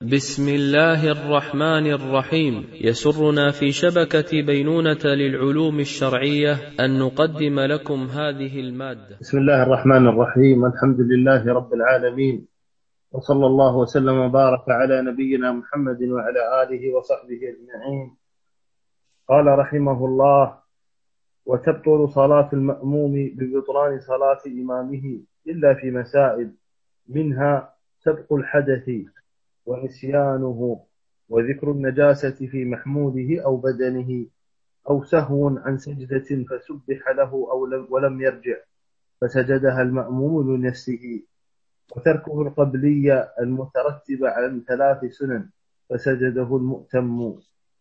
بسم الله الرحمن الرحيم. يسرنا في شبكة بينونة للعلوم الشرعية أن نقدم لكم هذه المادة. بسم الله الرحمن الرحيم. الحمد لله رب العالمين، وصلى الله وسلم وبارك على نبينا محمد وعلى آله وصحبه أجمعين. قال رحمه الله: وتبطل صلاة المأموم ببطلان صلاة إمامه إلا في مسائل، منها سبق الحدث ونسيانه، وذكر النجاسة في محموله أو بدنه، أو سهو عن سجدة فسبح له ولم يرجع فسجدها المأموم لنفسه، وتركه القبلية المترتبة على 3 سنن فسجده المؤتم.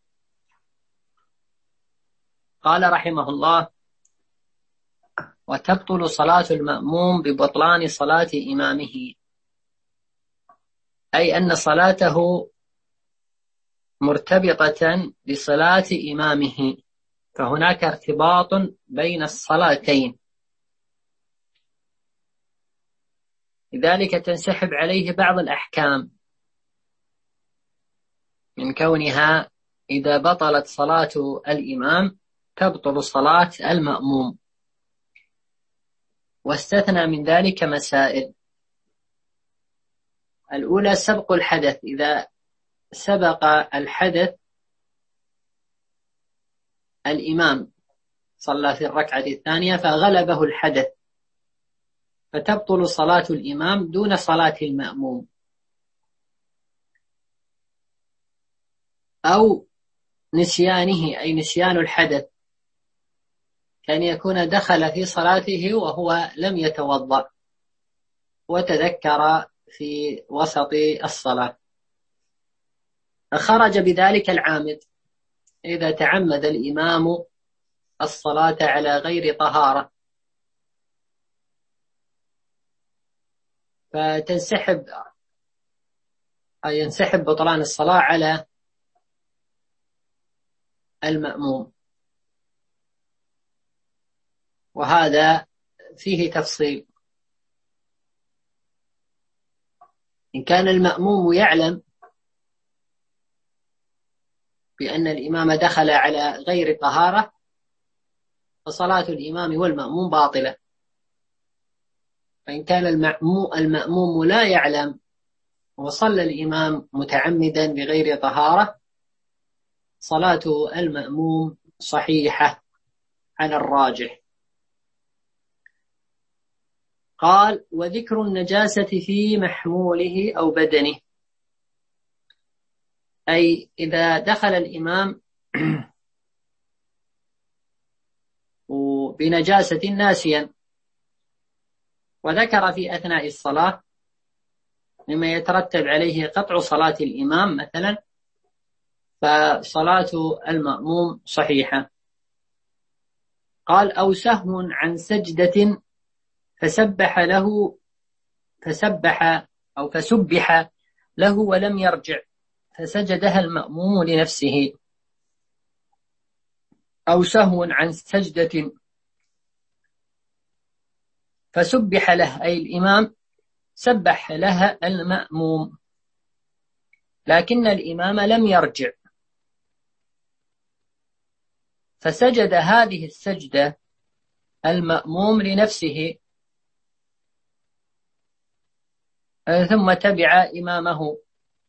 قال رحمه الله: وتبطل صلاة المأموم ببطلان صلاة إمامه، أي أن صلاته مرتبطة بصلاة إمامه، فهناك ارتباط بين الصلاتين، لذلك تنسحب عليه بعض الأحكام من كونها إذا بطلت صلاة الإمام تبطل صلاة المأموم، واستثنى من ذلك مسائل. الأولى سبق الحدث، إذا سبق الحدث الإمام صلى في الركعة الثانية فغلبه الحدث فتبطل صلاة الإمام دون صلاة المأموم. أو نسيانه، أي نسيان الحدث، كان يكون دخل في صلاته وهو لم يتوضأ وتذكر في وسط الصلاة فخرج بذلك العامد. إذا تعمد الإمام الصلاة على غير طهارة ينسحب بطلان الصلاة على المأموم، وهذا فيه تفصيل. إن كان المأموم يعلم بأن الإمام دخل على غير طهارة فصلاة الإمام والمأموم باطلة. فإن كان المأموم لا يعلم وصلى الإمام متعمدا بغير طهارة صلاة المأموم صحيحة على الراجح. قال: وذكر النجاسة في محموله أو بدنه، أي إذا دخل الإمام بنجاسة ناسيا وذكر في أثناء الصلاة مما يترتب عليه قطع صلاة الإمام مثلا، فصلاة المأموم صحيحة. قال: أو سهو عن سجدة فسبح له ولم يرجع فسجدها المأموم لنفسه. أو سهو عن سجدة فسبح له، أي الإمام سبح لها المأموم لكن الإمام لم يرجع فسجد هذه السجدة المأموم لنفسه ثم تبع إمامه،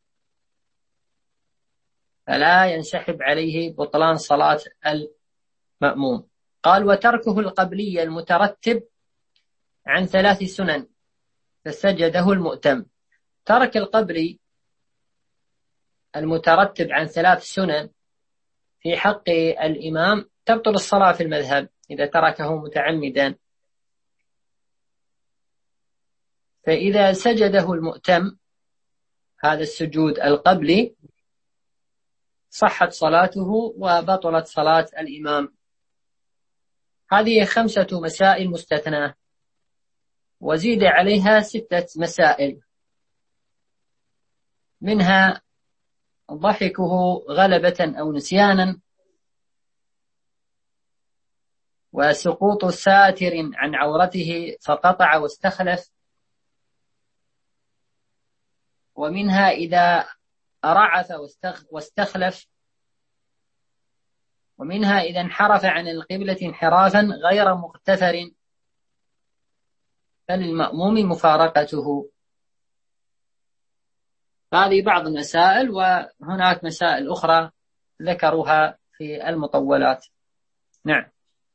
فلا ينسحب عليه بطلان صلاة المأموم. قال: وتركه القبلية المترتب عن 3 سنن فسجده المؤتم. ترك القبلي المترتب عن 3 سنن في حق الإمام تبطل الصلاة في المذهب إذا تركه متعمدا، فإذا سجده المؤتم هذا السجود القبلي صحت صلاته وبطلت صلاة الإمام. هذه 5 مسائل مستثناة، وزيد عليها 6 مسائل، منها ضحكه غلبة أو نسيانا، وسقوط ساتر عن عورته فقطع واستخلف، ومنها إذا رعث واستخلف، ومنها إذا انحرف عن القبلة انحرافا غير مغتفر فللمأموم مفارقته. هذه بعض المسائل، وهناك مسائل أخرى ذكروها في المطولات. نعم.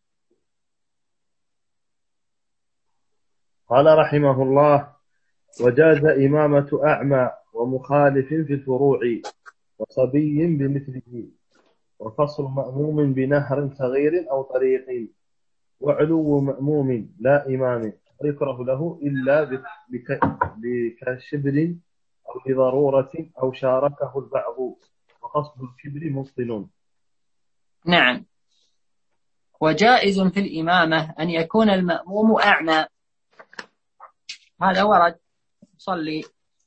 قال رحمه الله: وجاز إمامة أعمى ومخالف في الفروع وصبي بمثله، وفصل مأموم بنهر صغير أو طريق، وعلو مأموم لا إمام يكره له إلا بكشبر أو لضرورة أو شاركه البعض، وقصد الكبر مبطل. نعم. وجائز في الإمامة أن يكون المأموم أعمى، هذا ورد، صلي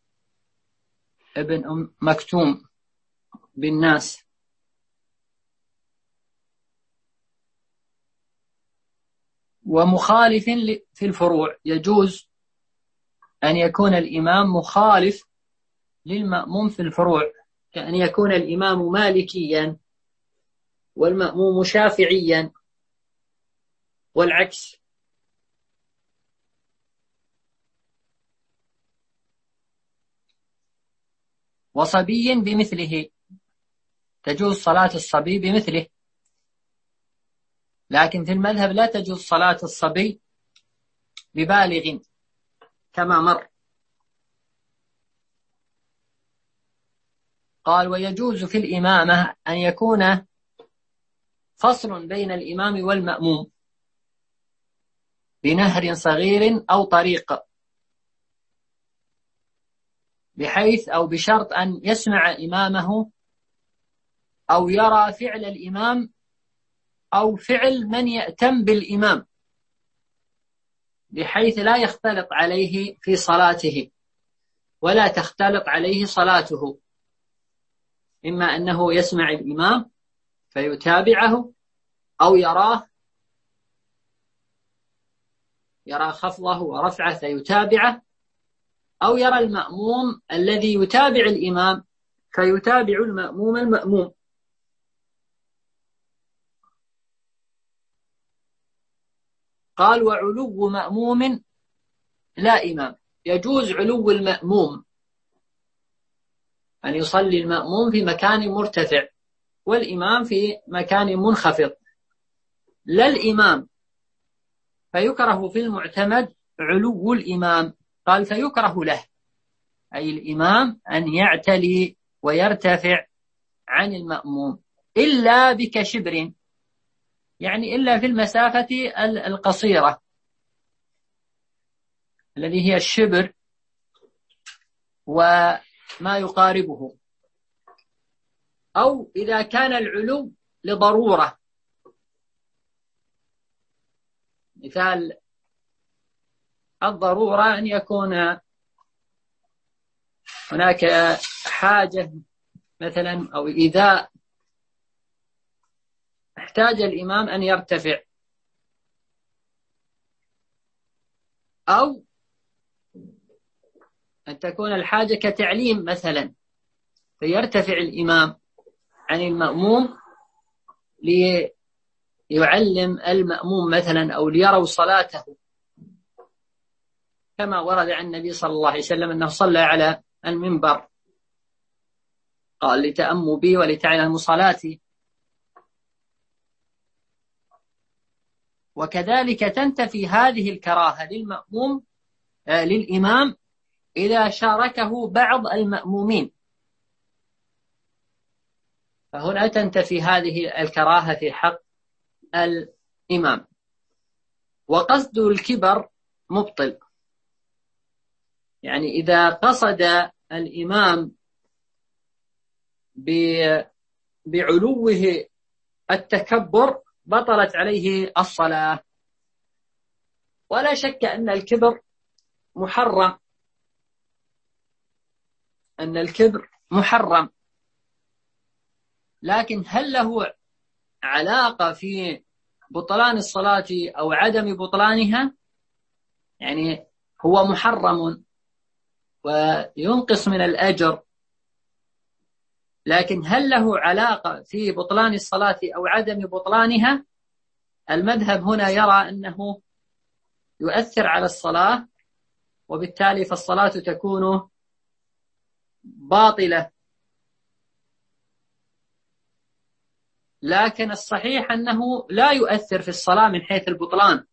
ابن أم مكتوم بالناس. ومخالف في الفروع، يجوز أن يكون الإمام مخالف للمأموم في الفروع، كأن يكون الإمام مالكيا والمأموم شافعيا والعكس. وصبي بمثله، تجوز صلاة الصبي بمثله، لكن في المذهب لا تجوز صلاة الصبي ببالغ كما مر. قال: ويجوز في الإمامة أن يكون فصل بين الإمام والمأموم بنهر صغير أو طريق، بحيث أو بشرط أن يسمع إمامه أو يرى فعل الإمام أو فعل من يأتم بالإمام، بحيث لا يختلط عليه في صلاته ولا تختلط عليه صلاته، إما أنه يسمع الإمام فيتابعه، أو يرى خفضه ورفعه فيتابعه، أو يرى المأموم الذي يتابع الإمام فيتابع المأموم. قال: وعلو مأموم لا إمام، يجوز علو المأموم، أن يصلي المأموم في مكان مرتفع والإمام في مكان منخفض، لا الإمام، فيكره في المعتمد علو الإمام. قال: فيكره له، أي الإمام، أن يعتلي ويرتفع عن المأموم إلا بكشبر، يعني إلا في المسافة القصيرة الذي هي الشبر وما يقاربه، أو إذا كان العلو لضرورة، مثال الضرورة أن يكون هناك حاجة مثلا، أو إذا احتاج الإمام أن يرتفع، أو أن تكون الحاجة كتعليم مثلا، فيرتفع الإمام عن المأموم ليعلم المأموم مثلا، أو ليروا صلاته، كما ورد عن النبي صلى الله عليه وسلم أنه صلى على المنبر، قال: لتأموا بي ولتعلموا صلاتي. وكذلك تنتفي هذه الكراهة للإمام إذا شاركه بعض المأمومين، فهنا تنتفي هذه الكراهة في حق الإمام. وقصد الكبر مبطل، يعني إذا قصد الإمام بعلوه التكبر بطلت عليه الصلاة. ولا شك أن الكبر محرم، لكن هل له علاقة في بطلان الصلاة أو عدم بطلانها؟ يعني هو محرم وينقص من الأجر، لكن هل له علاقة في بطلان الصلاة أو عدم بطلانها؟ المذهب هنا يرى أنه يؤثر على الصلاة، وبالتالي فالصلاة تكون باطلة. لكن الصحيح أنه لا يؤثر في الصلاة من حيث البطلان،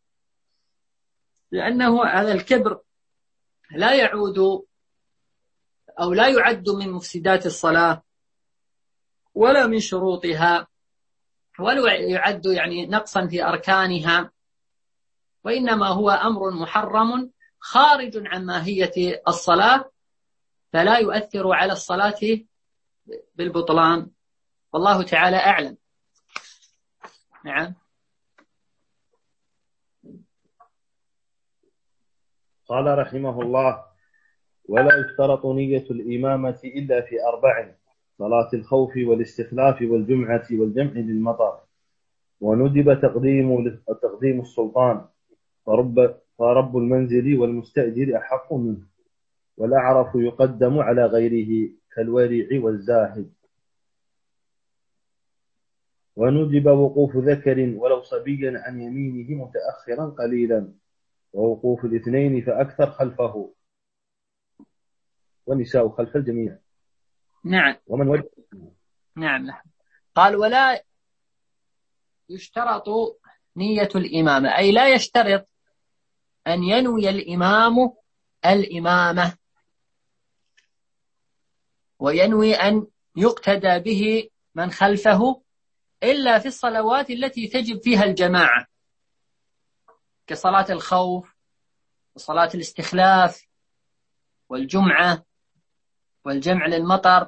لأنه هذا الكبر لا يعود أو لا يعد من مفسدات الصلاة ولا من شروطها، ولا يعد يعني نقصا في أركانها، وإنما هو أمر محرم خارج عن ماهية الصلاة، فلا يؤثر على الصلاة بالبطلان، والله تعالى أعلم. نعم. قال رحمه الله: ولا يشترط نية الإمامة إلا في 4: صلاة الخوف والاستخلاف والجمعة والجمع للمطر. وندب تقديم السلطان، فرب المنزل والمستأجر أحق منه، والأعرف يقدم على غيره كالورع والزاهد. وندب وقوف ذكر ولو صبيا عن يمينه متأخرا قليلا، ووقوف الاثنين فأكثر خلفه، والنساء خلف الجميع. نعم. ومن وجد. نعم. قال: ولا يشترط نية الإمامة، أي لا يشترط أن ينوي الإمام الإمامة وينوي أن يقتدى به من خلفه إلا في الصلوات التي تجب فيها الجماعة، كصلاة الخوف وصلاة الاستخلاف والجمعة والجمع للمطر،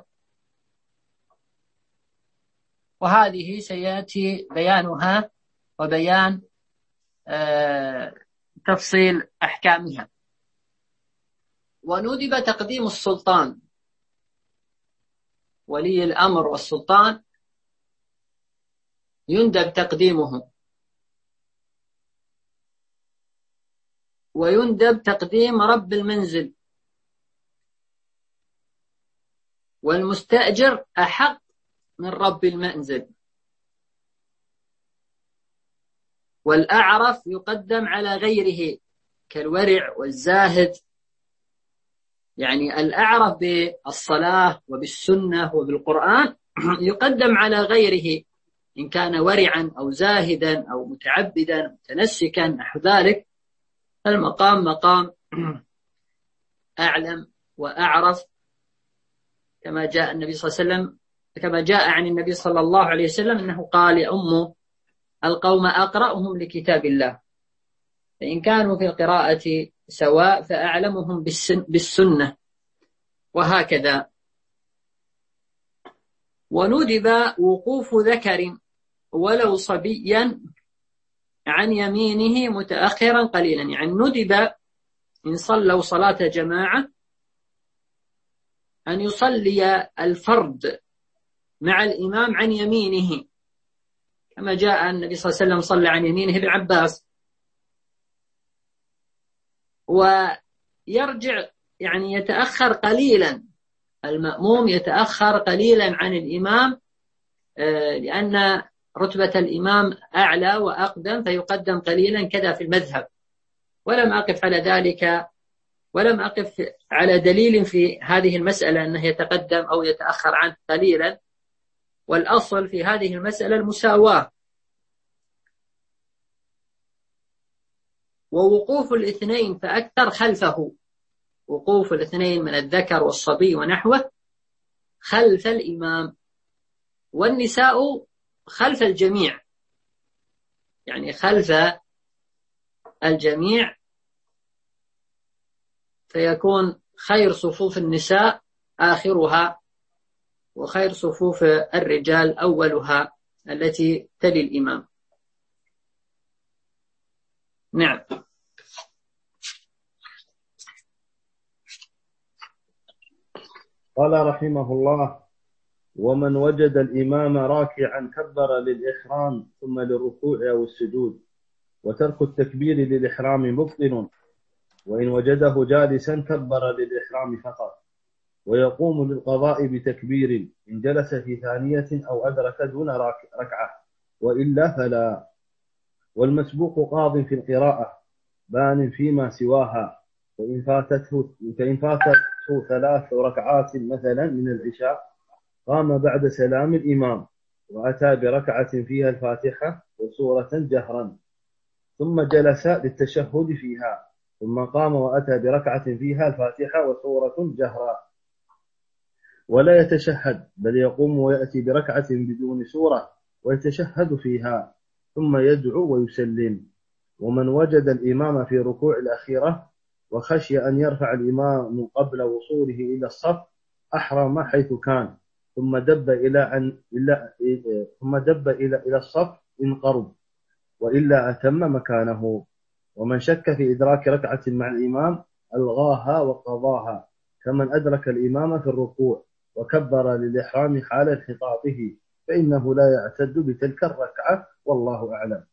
وهذه سيأتي بيانها وبيان تفصيل أحكامها. وندب تقديم السلطان، ولي الأمر والسلطان يندب تقديمه، ويندب تقديم رب المنزل، والمستأجر أحق من رب المنزل، والأعرف يقدم على غيره كالورع والزاهد. يعني الأعرف بالصلاة وبالسنة وبالقرآن يقدم على غيره، إن كان ورعا أو زاهدا أو متعبدا متنسكا نحو ذلك. المقام مقام أعلم وأعرف، كما جاء النبي صلى الله عليه وسلم، كما جاء عن النبي صلى الله عليه وسلم أنه قال: يؤم القوم أقرأهم لكتاب الله، فإن كانوا في القراءة سواء فأعلمهم بالسنة، وهكذا. وندب وقوف ذكر ولو صبيا عن يمينه متأخرا قليلا، يعني ندب إن صلوا صلاة جماعة أن يصلي الفرد مع الإمام عن يمينه، كما جاء النبي صلى الله عليه وسلم صلى عن يمينه ابن عباس، ويرجع يعني يتأخر قليلا، المأموم يتأخر قليلا عن الإمام، لأن رتبة الإمام أعلى وأقدم فيقدم قليلا، كذا في المذهب. ولم أقف على ذلك، ولم أقف على دليل في هذه المسألة أنه يتقدم أو يتأخر عنه قليلا، والأصل في هذه المسألة المساواة. ووقوف الاثنين فأكثر خلفه، وقوف الاثنين من الذكر والصبي ونحوه خلف الإمام، والنساء خلف الجميع، يعني خلف الجميع، فيكون خير صفوف النساء آخرها، وخير صفوف الرجال أولها التي تلي الإمام. نعم. قال رحمه الله: ومن وجد الإمام راكعا كبر للإحرام ثم للركوع أو السجود، وترك التكبير للإحرام مبطل، وإن وجده جالسا كبر للإحرام فقط. ويقوم للقضاء بتكبير إن جلس في ثانية أو أدرك دون ركعة، وإلا فلا. والمسبوق قاض في القراءة بان فيما سواها، فإن فاتته 3 ركعات مثلا من العشاء قام بعد سلام الإمام وأتى بركعة فيها الفاتحة وسورة جهرا، ثم جلس للتشهد فيها، ثم قام وأتى بركعة فيها الفاتحة وسورة جهرا، ولا يتشهد بل يقوم ويأتي بركعة بدون سورة ويتشهد فيها، ثم يدعو ويسلم. ومن وجد الإمام في ركوع الأخيرة وخشي أن يرفع الإمام قبل وصوله إلى الصف أحرم حيث كان، ثم دب إلى الصف إن قرب، وإلا أتم مكانه. ومن شك في إدراك ركعة مع الإمام ألغاها وقضاها، كمن أدرك الإمام في الركوع وكبر للإحرام حال انحطاطه، فإنه لا يعتد بتلك الركعة، والله أعلم.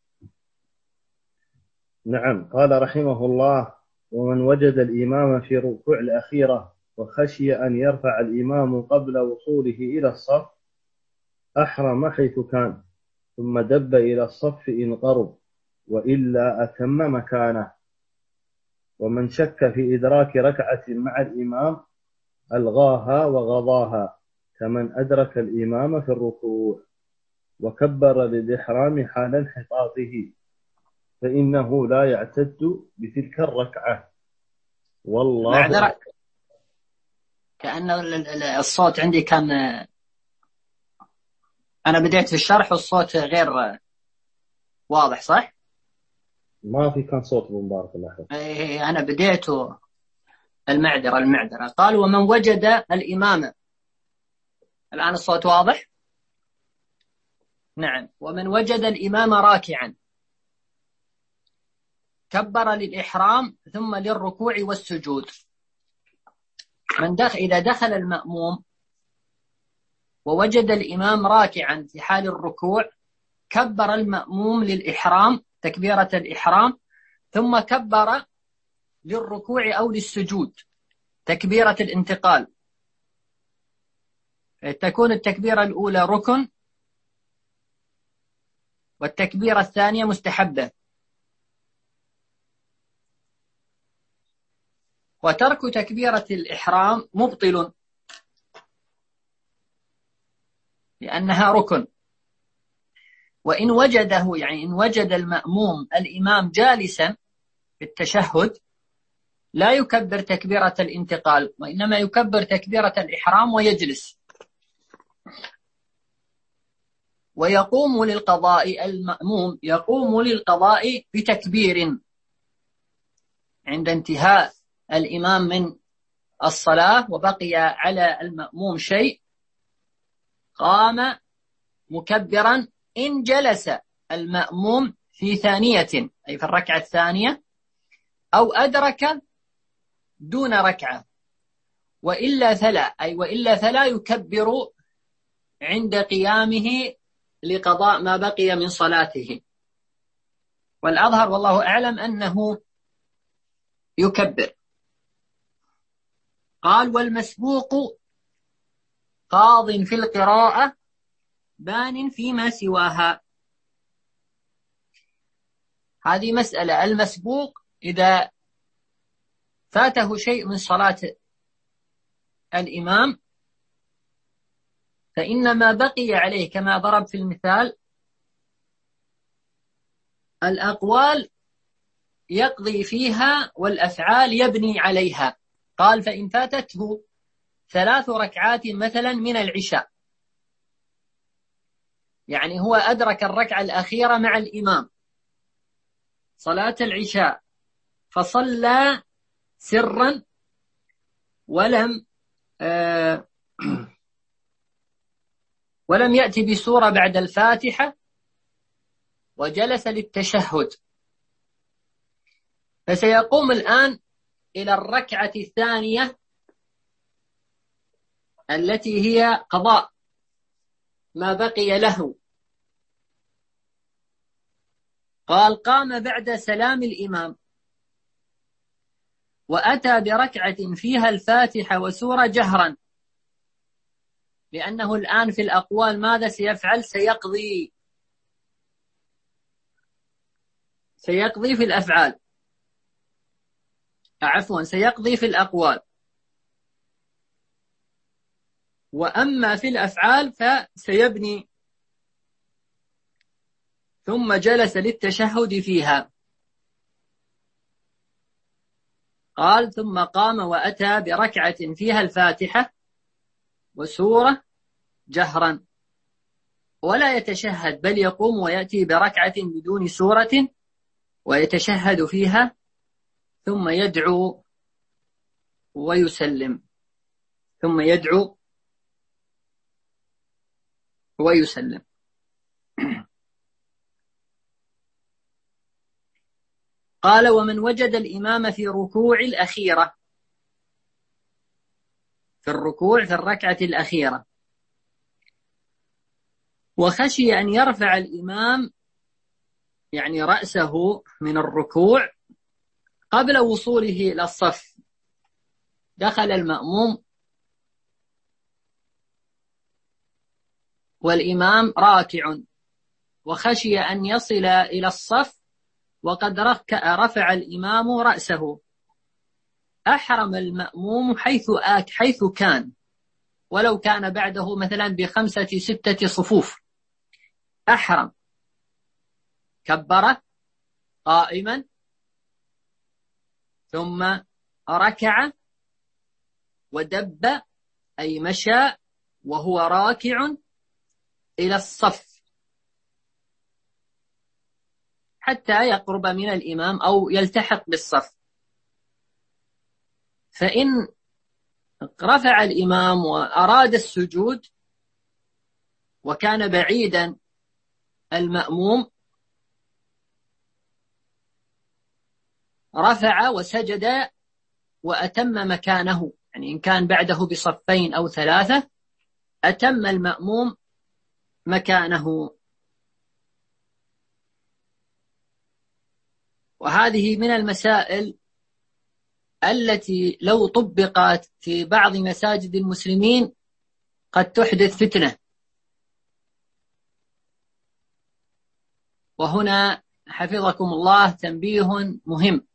نعم. قال رحمه الله: ومن وجد الإمام في ركوع الأخيرة وخشي أن يرفع الإمام قبل وصوله إلى الصف أحرم حيث كان، ثم دب إلى الصف إن قرب، وإلا أتم مكانه. ومن شك في إدراك ركعة مع الإمام ألغاها وغضاها، كمن أدرك الإمام في الركوع وكبر للإحرام حال انحطاطه، فإنه لا يعتد بتلك الركعة، والله. معذرة، كأن الصوت عندي كان، أنا بديت في الشرح والصوت غير واضح، صح؟ ما في كان صوت مبارك الله فيك. أنا بديت المعذرة. قال: ومن وجد الإمام، الآن الصوت واضح؟ نعم. ومن وجد الإمام راكعا كبر للإحرام ثم للركوع والسجود. إذا دخل المأموم ووجد الإمام راكعا في حال الركوع، كبر المأموم للإحرام تكبيرة الإحرام، ثم كبر للركوع أو للسجود تكبيرة الانتقال. تكون التكبيرة الأولى ركن، والتكبيرة الثانية مستحبة. وترك تكبيرة الإحرام مبطل لأنها ركن. وإن وجده، يعني إن وجد المأموم الإمام جالسا في التشهد، لا يكبر تكبيرة الانتقال، وإنما يكبر تكبيرة الإحرام ويجلس. ويقوم للقضاء، المأموم يقوم للقضاء بتكبير عند انتهاء الإمام من الصلاة وبقي على المأموم شيء، قام مكبرا إن جلس المأموم في ثانية، أي في الركعة الثانية، أو أدرك دون ركعة، وإلا فلا يكبر عند قيامه لقضاء ما بقي من صلاته. والأظهر والله أعلم أنه يكبر. قال: والمسبوق قاض في القراءة بان فيما سواها. هذه مسألة. المسبوق إذا فاته شيء من صلاة الإمام فإن ما بقي عليه كما ضرب في المثال الأقوال يقضي فيها والأفعال يبني عليها. قال: فإن فاتته 3 ركعات مثلا من العشاء، يعني هو أدرك الركعة الأخيرة مع الإمام صلاة العشاء، فصلى سرا ولم يأتي بسورة بعد الفاتحة، وجلس للتشهد، فسيقوم الآن إلى الركعة الثانية التي هي قضاء ما بقي له. قال: قام بعد سلام الإمام وأتى بركعة فيها الفاتحة وسورة جهرا، لأنه الآن في الأقوال ماذا سيفعل؟ سيقضي في الأفعال، عفوا سيقضي في الأقوال، وأما في الأفعال فسيبني. ثم جلس للتشهد فيها. قال ثم قام وأتى بركعة فيها الفاتحة وسورة جهرا، ولا يتشهد، بل يقوم ويأتي بركعة بدون سورة ويتشهد فيها، ثم يدعو ويسلم. قال ومن وجد الإمام في ركوع الأخيرة، في الركعة الأخيرة، وخشي أن يرفع الإمام يعني رأسه من الركوع قبل وصوله إلى الصف، دخل المأموم والإمام راكع، وخشي أن يصل إلى الصف وقد رفع الإمام رأسه، أحرم المأموم حيث كان، ولو كان بعده مثلا ب5 6 صفوف، أحرم، كبر قائما، ثم ركع ودب أي مشى وهو راكع إلى الصف حتى يقرب من الإمام أو يلتحق بالصف. فإن رفع الإمام وأراد السجود وكان بعيدا المأموم، رفع وسجد وأتم مكانه، يعني إن كان بعده بصفين أو 3 أتم المأموم مكانه. وهذه من المسائل التي لو طبقت في بعض مساجد المسلمين قد تحدث فتنة. وهنا حفظكم الله تنبيه مهم،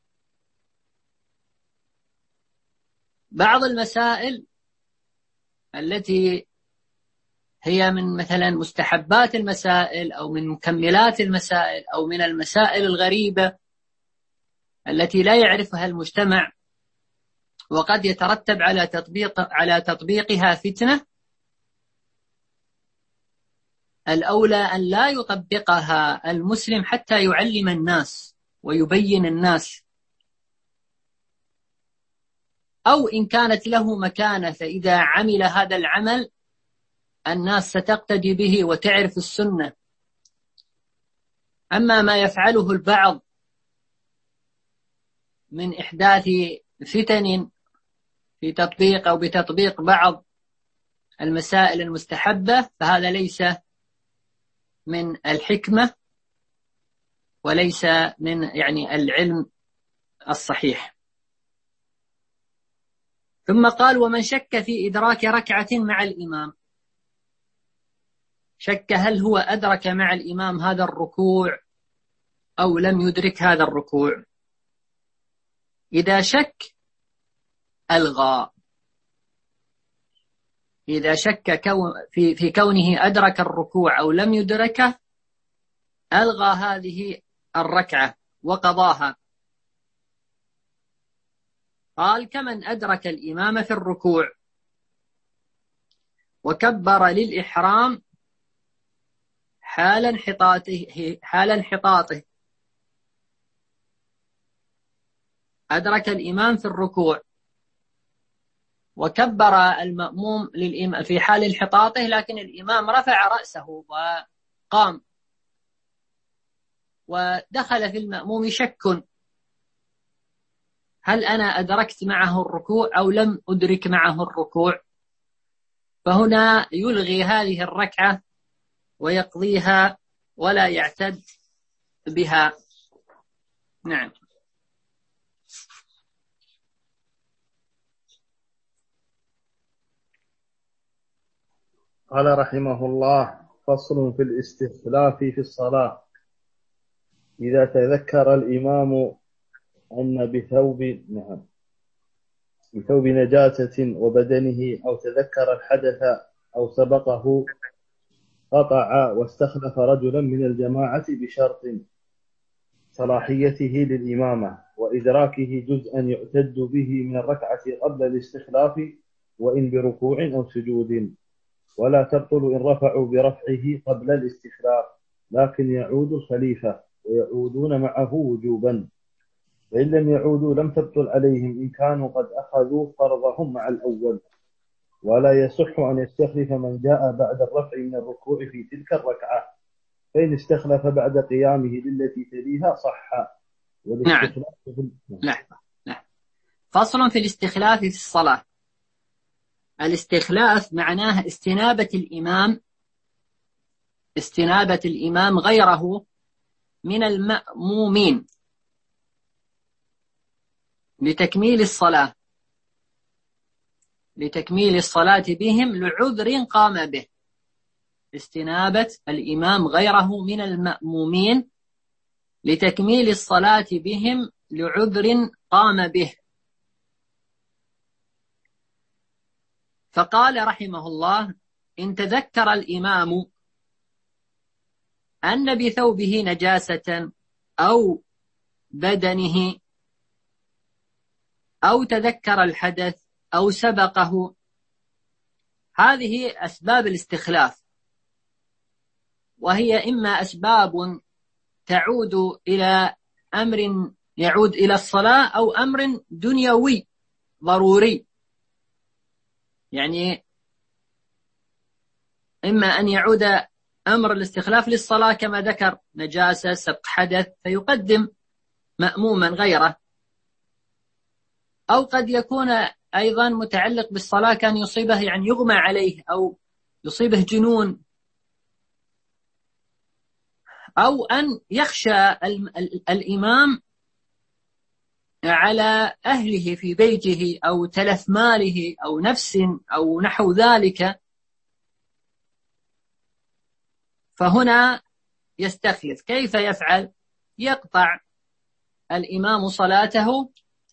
بعض المسائل التي هي من مثلا مستحبات المسائل أو من مكملات المسائل أو من المسائل الغريبة التي لا يعرفها المجتمع وقد يترتب على تطبيقها فتنة، الأولى أن لا يطبقها المسلم حتى يعلم الناس ويبين الناس، أو إن كانت له مكانة فإذا عمل هذا العمل الناس ستقتدي به وتعرف السنة. أما ما يفعله البعض من إحداث فتن في تطبيق أو بتطبيق بعض المسائل المستحبة فهذا ليس من الحكمة وليس من يعني العلم الصحيح. ثم قال ومن شك في إدراك ركعة مع الإمام، شك هل هو أدرك مع الإمام هذا الركوع أو لم يدرك هذا الركوع، إذا شك ألغى، إذا شك في كونه أدرك الركوع أو لم يدركه ألغى هذه الركعة وقضاها. قال كمن أدرك الإمام في الركوع وكبر للإحرام حال انحطاطه، أدرك الإمام في الركوع وكبر المأموم للإمام في حال انحطاطه، لكن الإمام رفع رأسه وقام، ودخل في المأموم شك هل أنا أدركت معه الركوع أو لم أدرك معه الركوع، فهنا يلغي هذه الركعة ويقضيها ولا يعتد بها. نعم. قال رحمه الله: فصل في الاستخلاف في الصلاة. إذا تذكر الإمام أن بثوب نجاسة وبدنه، أو تذكر الحدث أو سبقه، قطع واستخلف رجلا من الجماعة بشرط صلاحيته للإمامة وإدراكه جزءا يعتد به من الركعة قبل الاستخلاف، وإن بركوع أو سجود، ولا تبطل إن رفعوا برفعه قبل الاستخلاف، لكن يعود الخليفة ويعودون معه وجوبا، فإن لم يعودوا لم تبطل عليهم إن كانوا قد أخذوا فرضهم مع الأول. ولا يصح أن يستخلف من جاء بعد الرفع من الركوع في تلك الركعة، فإن استخلف بعد قيامه للتي تليها صح. نعم. فصل في الاستخلاف في الصلاة. الاستخلاف معناه استنابة الإمام غيره من المأمومين لتكميل الصلاة بهم لعذر قام به. استنابة الإمام غيره من المأمومين لتكميل الصلاة بهم لعذر قام به. فقال رحمه الله: إن تذكر الإمام أن بثوبه نجاسة أو بدنه، أو تذكر الحدث أو سبقه. هذه أسباب الاستخلاف، وهي إما أسباب تعود إلى أمر يعود إلى الصلاة، أو أمر دنيوي ضروري، يعني إما أن يعود أمر الاستخلاف للصلاة كما ذكر نجاسة سبق حدث فيقدم مأموما غيره، أو قد يكون أيضا متعلق بالصلاة، كان يصيبه يعني يغمى عليه أو يصيبه جنون، أو أن يخشى الإمام على أهله في بيته، أو تلف ماله أو نفس أو نحو ذلك، فهنا يستخلف. كيف يفعل؟ يقطع الإمام صلاته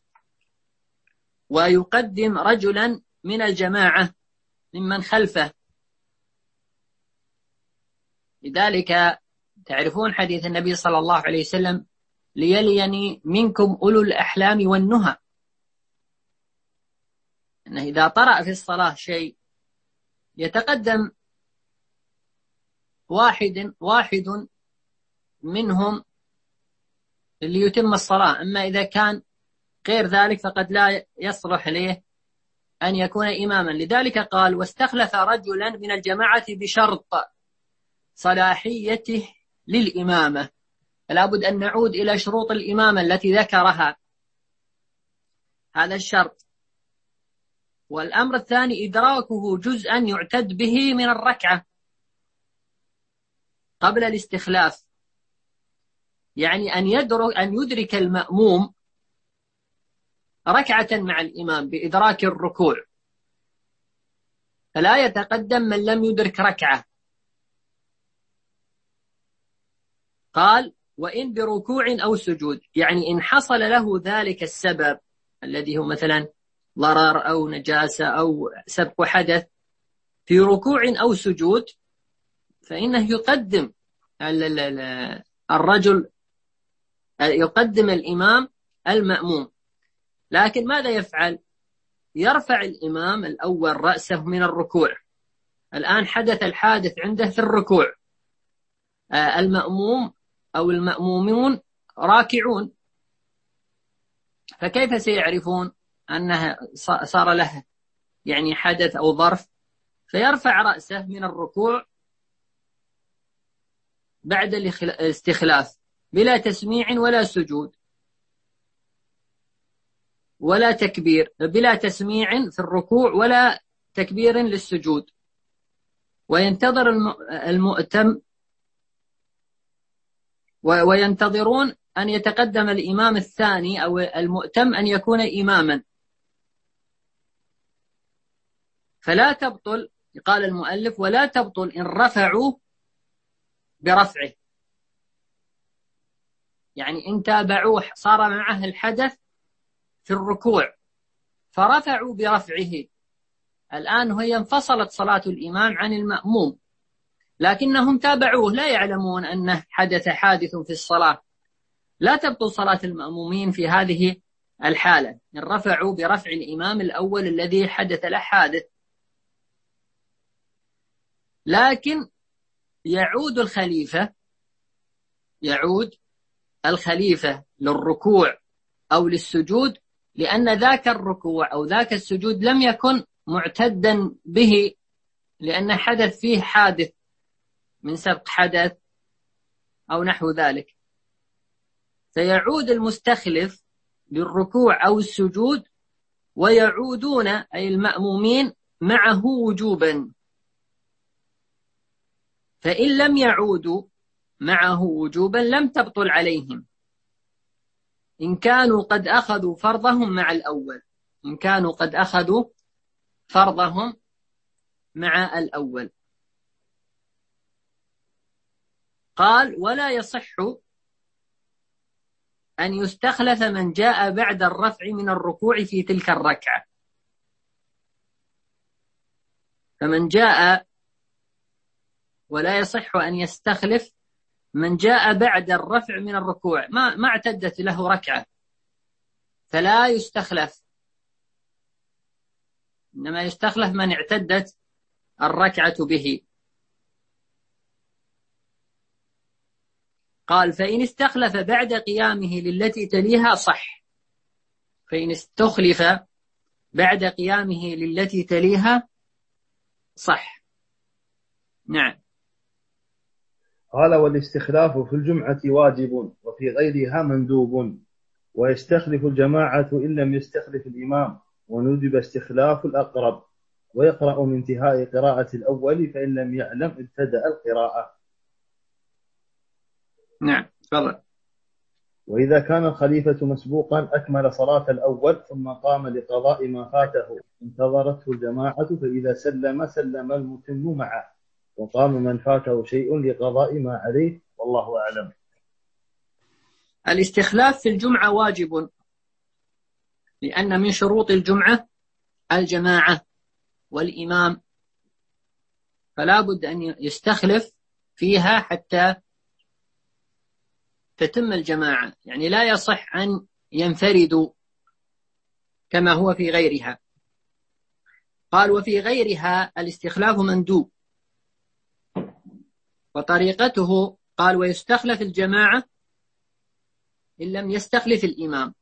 ويقدم رجلا من الجماعة ممن خلفه. لذلك تعرفون حديث النبي صلى الله عليه وسلم: ليليني منكم أولو الأحلام والنهى. أنه إذا طرأ في الصلاة شيء يتقدم واحد منهم ليتم الصلاة، أما إذا كان غير ذلك فقد لا يصلح له أن يكون إماما. لذلك قال: واستخلف رجلا من الجماعة بشرط صلاحيته للإمامة. فلا بد أن نعود إلى شروط الإمامة التي ذكرها، هذا الشرط. والأمر الثاني إدراكه جزءا يعتد به من الركعة قبل الاستخلاف، يعني أن يدرك المأموم ركعة مع الإمام بإدراك الركوع، فلا يتقدم من لم يدرك ركعة. قال: وإن بركوع أو سجود، يعني إن حصل له ذلك السبب الذي هو مثلا ضرر أو نجاسة أو سبق حدث في ركوع أو سجود، فإنه يقدم الرجل، يقدم الإمام المأموم. لكن ماذا يفعل؟ يرفع الإمام الأول رأسه من الركوع. الآن حدث الحادث عنده في الركوع، المأموم أو المأمومون راكعون، فكيف سيعرفون أنها صار له يعني حدث أو ظرف؟ فيرفع رأسه من الركوع بعد الاستخلاف بلا تسميع ولا سجود ولا تكبير، بلا تسميع في الركوع ولا تكبير للسجود، وينتظر المؤتم وينتظرون أن يتقدم الإمام الثاني أو المؤتم أن يكون إماما، فلا تبطل قال المؤلف: ولا تبطل إن رفعوا برفعه. يعني إن تابعوه صار معه الحدث في الركوع فرفعوا برفعه، الآن هي انفصلت صلاة الإمام عن المأموم، لكنهم تابعوه لا يعلمون أنه حادث في الصلاة، لا تبطل صلاة المأمومين في هذه الحالة إن رفعوا برفع الإمام الأول الذي حدث له حادث. لكن يعود الخليفة للركوع أو للسجود، لأن ذاك الركوع أو ذاك السجود لم يكن معتدا به، لأن حدث فيه حادث من سبق حدث أو نحو ذلك، فيعود المستخلف للركوع أو السجود، ويعودون أي المأمومين معه وجوبا. فإن لم يعودوا معه وجوبا لم تبطل عليهم إن كانوا قد أخذوا فرضهم مع الأول، إن كانوا قد أخذوا فرضهم مع الأول. قال: ولا يصح أن يستخلف من جاء بعد الرفع من الركوع في تلك الركعة. فمن جاء ولا يصح أن يستخلف من جاء بعد الرفع من الركوع، ما اعتدت له ركعة فلا يستخلف، إنما يستخلف من اعتدت الركعة به. قال: فإن استخلف بعد قيامه للتي تليها صح. فإن استخلف بعد قيامه للتي تليها صح. نعم. قال: والاستخلاف في الجمعة واجب وفي غيرها مندوب، ويستخلف الجماعة إن لم يستخلف الإمام، وندب استخلاف الأقرب، ويقرأ من انتهاء قراءة الأول، فإن لم يعلم ابتدأ القراءة. نعم. تفضل. وإذا كان الخليفة مسبوقا أكمل صلاة الأول ثم قام لقضاء ما فاته انتظرته الجماعة، فإذا سلم المتم معه، وقام من فاته شيء لقضاء ما عليه، والله أعلم. الاستخلاف في الجمعة واجب، لأن من شروط الجمعة الجماعة والإمام، فلا بد أن يستخلف فيها حتى تتم الجماعة، يعني لا يصح أن ينفردوا كما هو في غيرها. قال: وفي غيرها الاستخلاف مندوب، وطريقته قال: ويستخلف الجماعة إن لم يستخلف الإمام.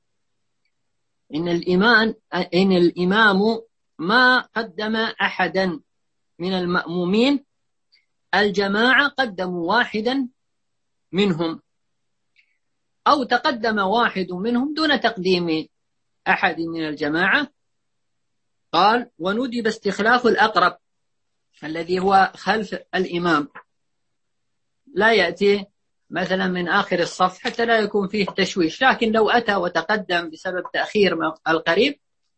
إن الإمام ما قدم أحدا من المأمومين، الجماعة قدموا واحدا منهم، أو تقدم واحد منهم دون تقديم أحد من الجماعة. قال: وندب استخلاف الأقرب الذي هو خلف الإمام، لا يأتي مثلا من آخر الصف حتى لا يكون فيه تشويش، لكن لو أتى وتقدم بسبب تأخير القريب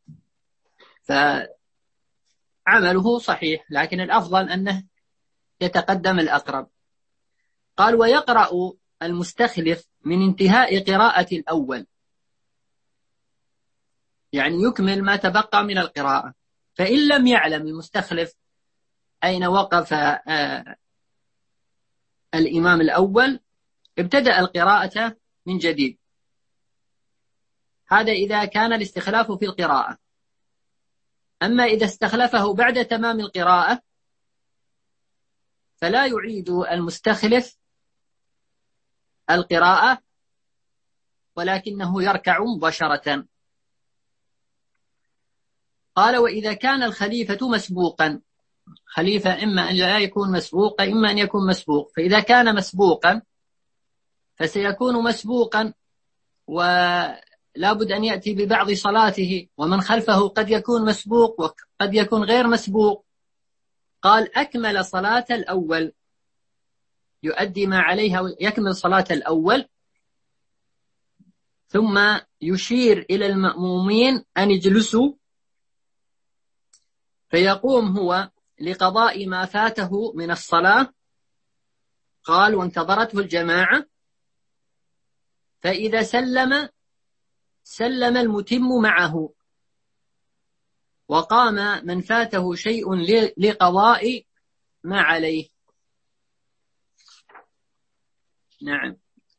فعمله صحيح، لكن الأفضل أنه يتقدم الأقرب. قال: ويقرأ المستخلف من انتهاء قراءة الأول، يعني يكمل ما تبقى من القراءة. فإن لم يعلم المستخلف أين وقف الإمام الأول ابتدأ القراءة من جديد. هذا إذا كان الاستخلاف في القراءة. أما إذا استخلفه بعد تمام القراءة فلا يعيد المستخلف القراءة، ولكنه يركع مباشرة. قال: وإذا كان الخليفة مسبوقا، خليفة إما أن لا يكون مسبوق إما أن يكون مسبوق، فإذا كان مسبوقا فسيكون مسبوقا ولا بد أن يأتي ببعض صلاته، ومن خلفه قد يكون مسبوق وقد يكون غير مسبوق. قال: أكمل صلاة الأول، يؤدي ما عليها ويكمل صلاة الأول، ثم يشير إلى المأمومين أن يجلسوا، فيقوم هو لقضاء ما فاته من الصلاة. قال وانتظرته الجماعة، فإذا سلم المتم معه، وقام من فاته شيء لقضاء ما عليه. نعم.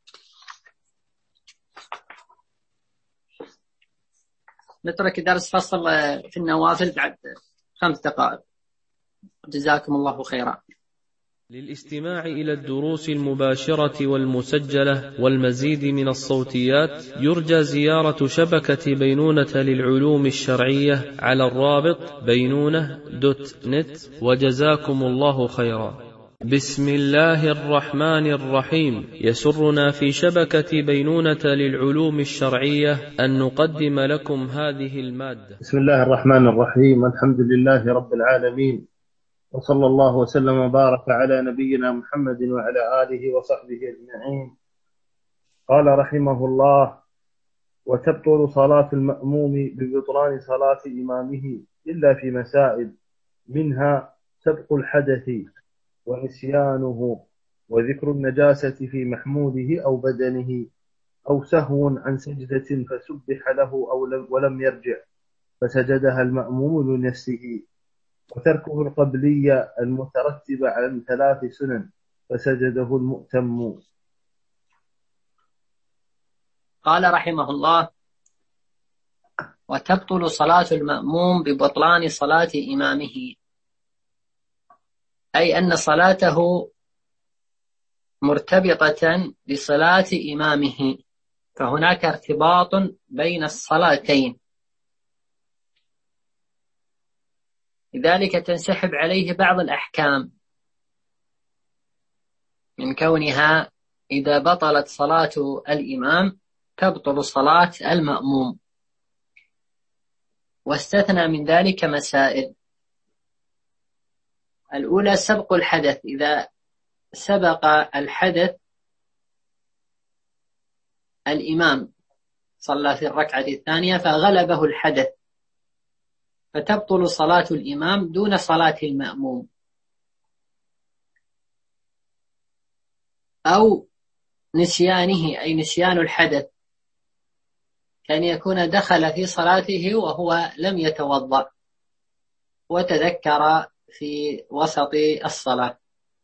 نترك درس فصل في النوافل بعد 5 دقائق. جزاكم الله خيرا. للاستماع إلى الدروس المباشرة والمسجلة والمزيد من الصوتيات يرجى زيارة شبكة بينونة للعلوم الشرعية على الرابط بينونة.net. وجزاكم الله خيرا. بسم الله الرحمن الرحيم. يسرنا في شبكة بينونة للعلوم الشرعية أن نقدم لكم هذه المادة. بسم الله الرحمن الرحيم. الحمد لله رب العالمين، وصلى الله وسلم وبارك على نبينا محمد وعلى آله وصحبه أجمعين. قال رحمه الله: وتبطل صلاة المأموم ببطلان صلاة إمامه إلا في مسائل، منها سبق الحدث ونسيانه، وذكر النجاسة في محموله أو بدنه، أو سهو عن سجدة فسبح له ولم يرجع فسجدها المأموم لنفسه، وتركه القبلية المترتبة على 3 سنن فسجده المؤتم. قال رحمه الله: وتبطل صلاة المأموم ببطلان صلاة إمامه، أي أن صلاته مرتبطة بصلاة إمامه، فهناك ارتباط بين الصلاتين، لذلك تنسحب عليه بعض الأحكام من كونها إذا بطلت صلاة الإمام تبطل صلاة المأموم. واستثنى من ذلك مسائل. الأولى سبق الحدث، إذا سبق الحدث الإمام صلى في الركعة الثانية فغلبه الحدث، فتبطل صلاة الإمام دون صلاة المأموم. أو نسيانه، أي نسيان الحدث، كان يكون دخل في صلاته وهو لم يتوضأ وتذكر في وسط الصلاة،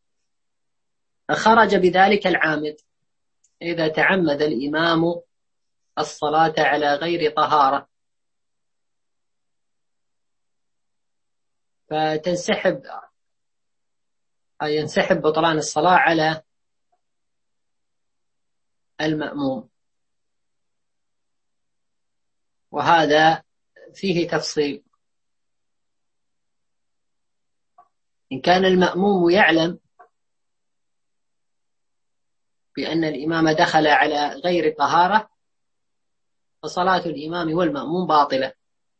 فخرج بذلك العامد. إذا تعمد الإمام الصلاة على غير طهارة ينسحب بطلان الصلاة على المأموم، وهذا فيه تفصيل. إن كان المأموم يعلم بأن الإمام دخل على غير طهارة فصلاة الإمام والمأموم باطلة.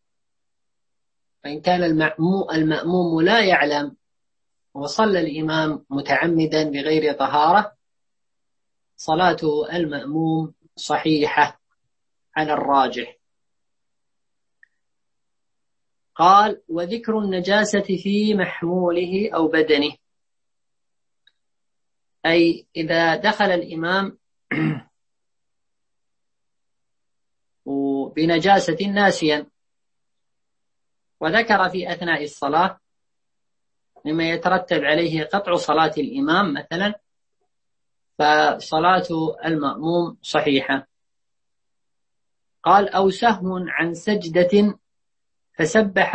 فإن كان المأموم لا يعلم وصلى الإمام متعمدا بغير طهارة صلاة المأموم صحيحة على الراجح. قال: وذكر النجاسة في محموله أو بدنه، أي إذا دخل الإمام بنجاسة ناسيا وذكر في أثناء الصلاة مما يترتب عليه قطع صلاة الإمام مثلا، فصلاة المأموم صحيحة. قال: أو سهو عن سجدة فسبح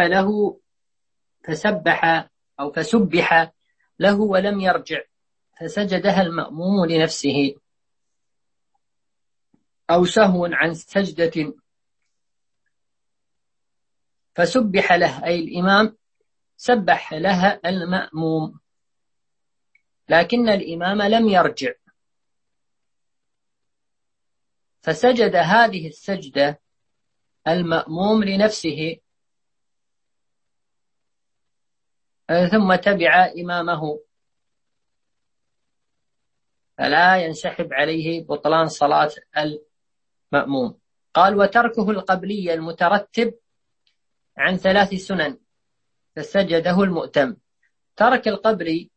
له ولم يرجع فسجدها المأموم لنفسه. أو سهو عن سجدة فسبح له، أي الإمام سبح لها المأموم لكن الإمام لم يرجع فسجد هذه السجدة المأموم لنفسه ثم تبع إمامه، فلا ينسحب عليه بطلان صلاة المأموم. قال: وتركه القبلية المترتب عن 3 سنن فسجده المؤتم. ترك القبل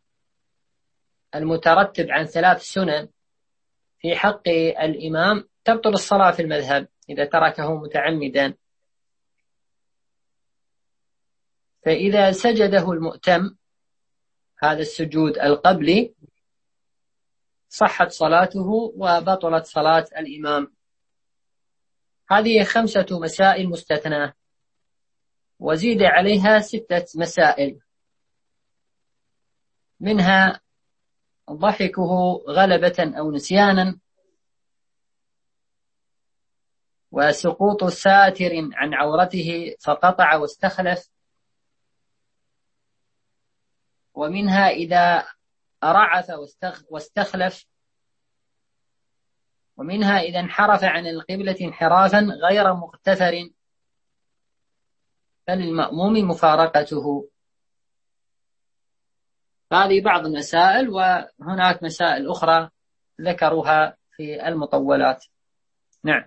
المترتب عن 3 سنن في حق الإمام تبطل الصلاة في المذهب إذا تركه متعمدا. فإذا سجده المؤتم هذا السجود القبلي صحت صلاته وبطلت صلاة الإمام. هذه 5 مسائل مستثناة، وزيد عليها 6 مسائل، منها ضحكه غلبة أو نسيانا، وسقوط ساتر عن عورته فقطع واستخلف، ومنها إذا رعث واستخلف، ومنها إذا انحرف عن القبلة انحرافا غير مغتفر فللمأموم مفارقته. هذه بعض المسائل، وهناك مسائل أخرى ذكروها في المطولات. نعم.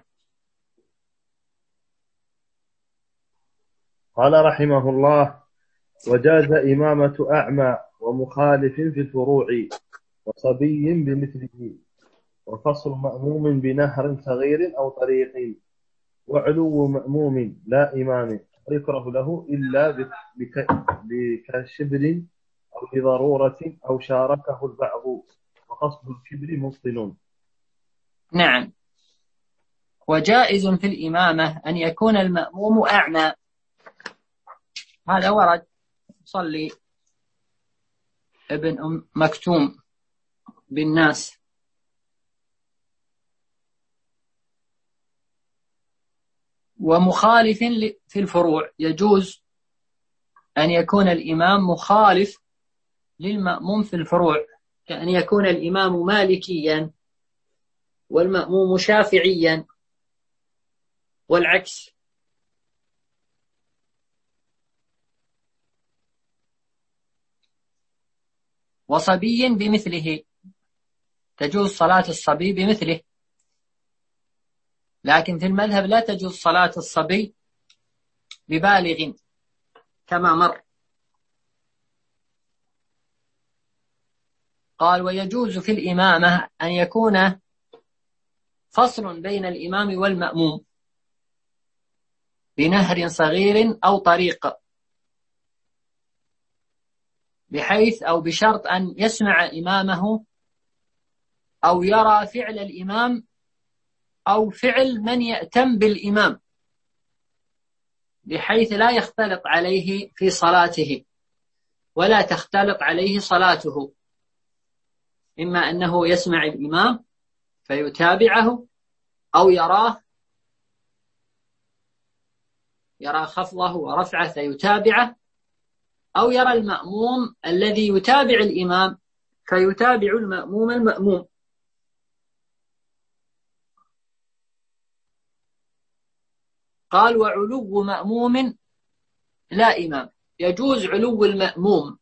قال رحمه الله: وجاز إمامة أعمى ومخالف في الفروع وصبي بمثله، وفصل مأموم بنهر صغير أو طريق، وعلو مأموم لا إمام يكره له إلا بكشبر أو لضرورة أو شاركه البعض، وقصد الكبر مبطل. نعم. وجائز في الإمامة أن يكون المأموم أعمى، هذا ورد، صلي ابن أم مكتوم بالناس. ومخالف في الفروع، يجوز أن يكون الإمام مخالف للمأموم في الفروع، كأن يكون الإمام مالكيا والمأموم شافعيا والعكس. وصبي بمثله، تجوز صلاة الصبي بمثله، لكن في المذهب لا تجوز صلاة الصبي ببالغ كما مر. قال: ويجوز في الإمامة أن يكون فصل بين الإمام والمأموم بنهر صغير أو طريق، بحيث أو بشرط أن يسمع إمامه أو يرى فعل الإمام أو فعل من يأتم بالإمام، بحيث لا يختلط عليه في صلاته ولا تختلط عليه صلاته، إما أنه يسمع الإمام فيتابعه، أو يرى خفضه ورفعه فيتابعه، أو يرى المأموم الذي يتابع الإمام فيتابع المأموم. قال: وعلو مأموم لا إمام، يجوز علو المأموم،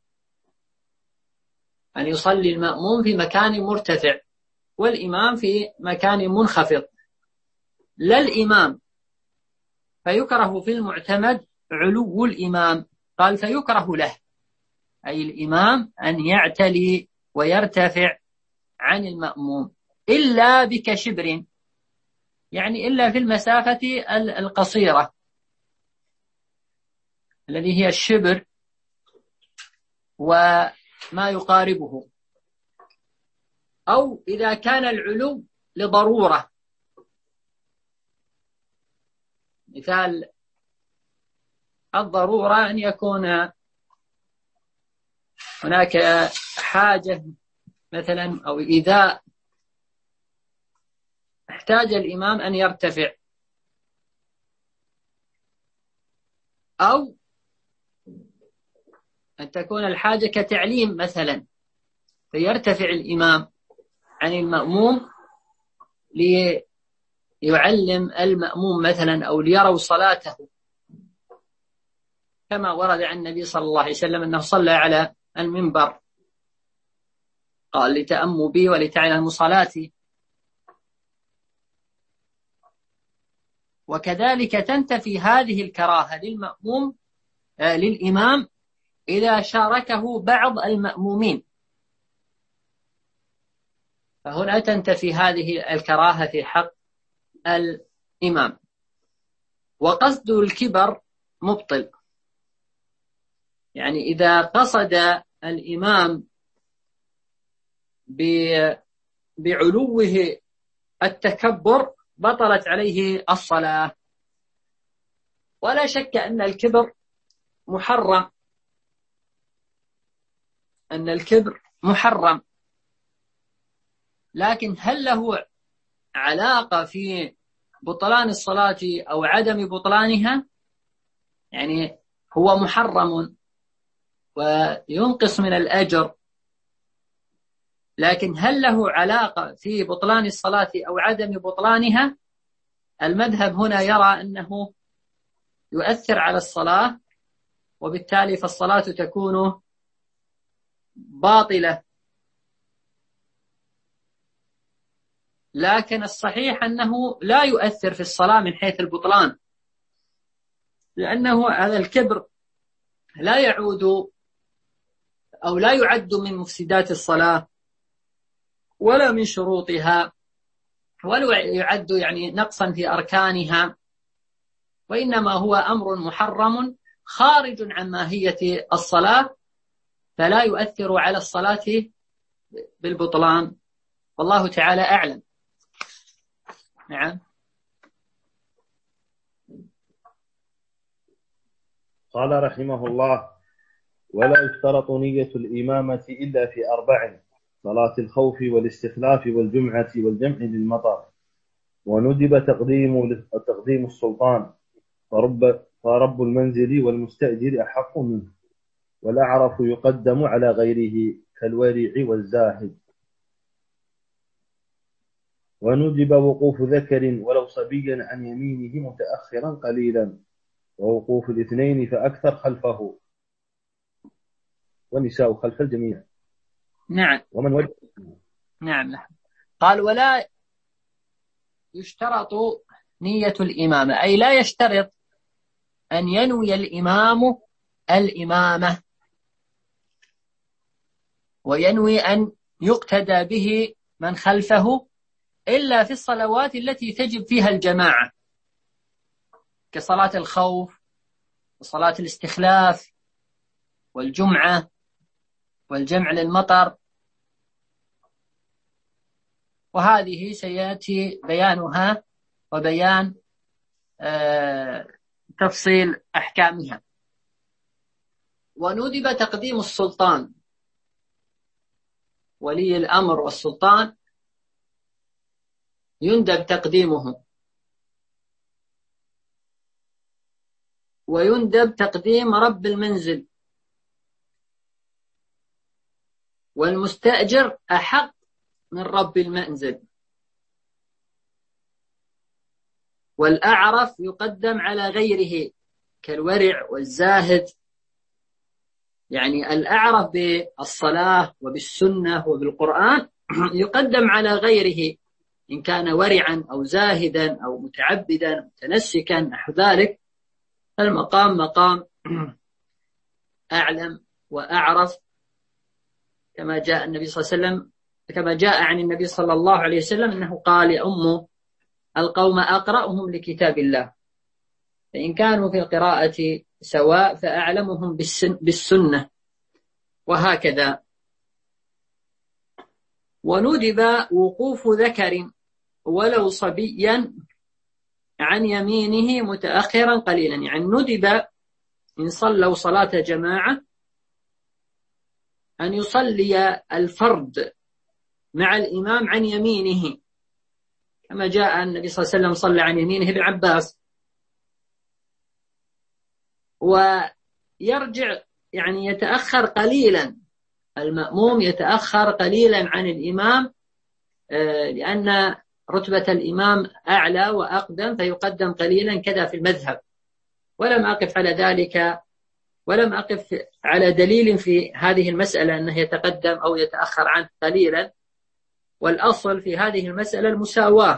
أن يصلي المأموم في مكان مرتفع والإمام في مكان منخفض، لا الإمام، فيكره في المعتمد علو الإمام. قال: فيكره له، أي الإمام، أن يعتلي ويرتفع عن المأموم إلا بكشبر، يعني إلا في المسافة القصيرة الذي هي الشبر وما يقاربه، أو إذا كان العلو لضرورة. مثال الضرورة أن يكون هناك حاجة مثلا، أو إذا احتاج الإمام أن يرتفع، أو أن تكون الحاجة كتعليم مثلا، فيرتفع الإمام عن المأموم ليعلم المأموم مثلا، أو ليروا صلاته، كما ورد عن النبي صلى الله عليه وسلم أنه صلى على المنبر، قال: لتأموا بي ولتعلموا صلاتي. وكذلك تنتفي هذه الكراهة للمأموم للإمام إذا شاركه بعض المأمومين، فهنا تنتفي هذه الكراهة في حق الإمام. وقصد الكبر مبطل، يعني إذا قصد الإمام بعلوه التكبر بطلت عليه الصلاة. ولا شك أن الكبر محرم، أن الكبر محرم، لكن هل له علاقة في بطلان الصلاة أو عدم بطلانها؟ يعني هو محرم وينقص من الأجر، لكن هل له علاقة في بطلان الصلاة أو عدم بطلانها؟ المذهب هنا يرى أنه يؤثر على الصلاة، وبالتالي فالصلاة تكون باطلة. لكن الصحيح أنه لا يؤثر في الصلاة من حيث البطلان، لأنه هذا الكبر لا يعود أو لا يعد من مفسدات الصلاة ولا من شروطها، ولا يعد يعني نقصا في أركانها، وإنما هو أمر محرم خارج عن ماهية الصلاة، فلا يؤثر على الصلاة بالبطلان، والله تعالى أعلم. نعم. قال رحمه الله: ولا يشترط نية الإمامة إلا في 4: صلاة الخوف والاستخلاف والجمعة والجمع للمطر. وندب تقديم السلطان، فرب المنزل والمستأجر أحق منه، والأعرف يقدم على غيره كالورع والزاهد. وندب وقوف ذكر ولو صبيا عن يمينه متأخرا قليلا، ووقوف الاثنين فأكثر خلفه، والنساء خلف الجميع. نعم. ومن وجه. نعم. قال: ولا يشترط نية الإمامة، أي لا يشترط أن ينوي الإمام الإمامة وينوي أن يقتدى به من خلفه إلا في الصلوات التي تجب فيها الجماعة، كصلاة الخوف وصلاة الاستخلاف والجمعة والجمع للمطر، وهذه سيأتي بيانها وبيان تفصيل أحكامها. وندب تقديم السلطان، ولي الأمر والسلطان يندب تقديمه، ويندب تقديم رب المنزل، والمستأجر أحق من رب المنزل، والأعرف يقدم على غيره كالورع والزاهد. يعني الأعرف بالصلاة وبالسنة وبالقرآن يقدم على غيره إن كان ورعا أو زاهدا أو متعبدا متنسكا نحو ذلك. المقام مقام أعلم وأعرف، كما جاء النبي صلى الله عليه وسلم، كما جاء عن النبي صلى الله عليه وسلم أنه قال: يؤم القوم أقرأهم لكتاب الله، فإن كانوا في القراءة سواء فأعلمهم بالسنة، وهكذا. وندب وقوف ذكر ولو صبيا عن يمينه متأخرا قليلا، يعني ندب إن صلوا صلاة جماعة أن يصلي الفرد مع الإمام عن يمينه، كما جاء النبي صلى الله عليه وسلم صلى عن يمينه ابن عباس، ويرجع يعني يتأخر قليلا، المأموم يتأخر قليلا عن الإمام، لأن رتبة الإمام أعلى وأقدم فيقدم قليلا، كذا في المذهب. ولم أقف على ذلك، ولم أقف على دليل في هذه المسألة أنه يتقدم أو يتأخر عنه قليلا، والأصل في هذه المسألة المساواة.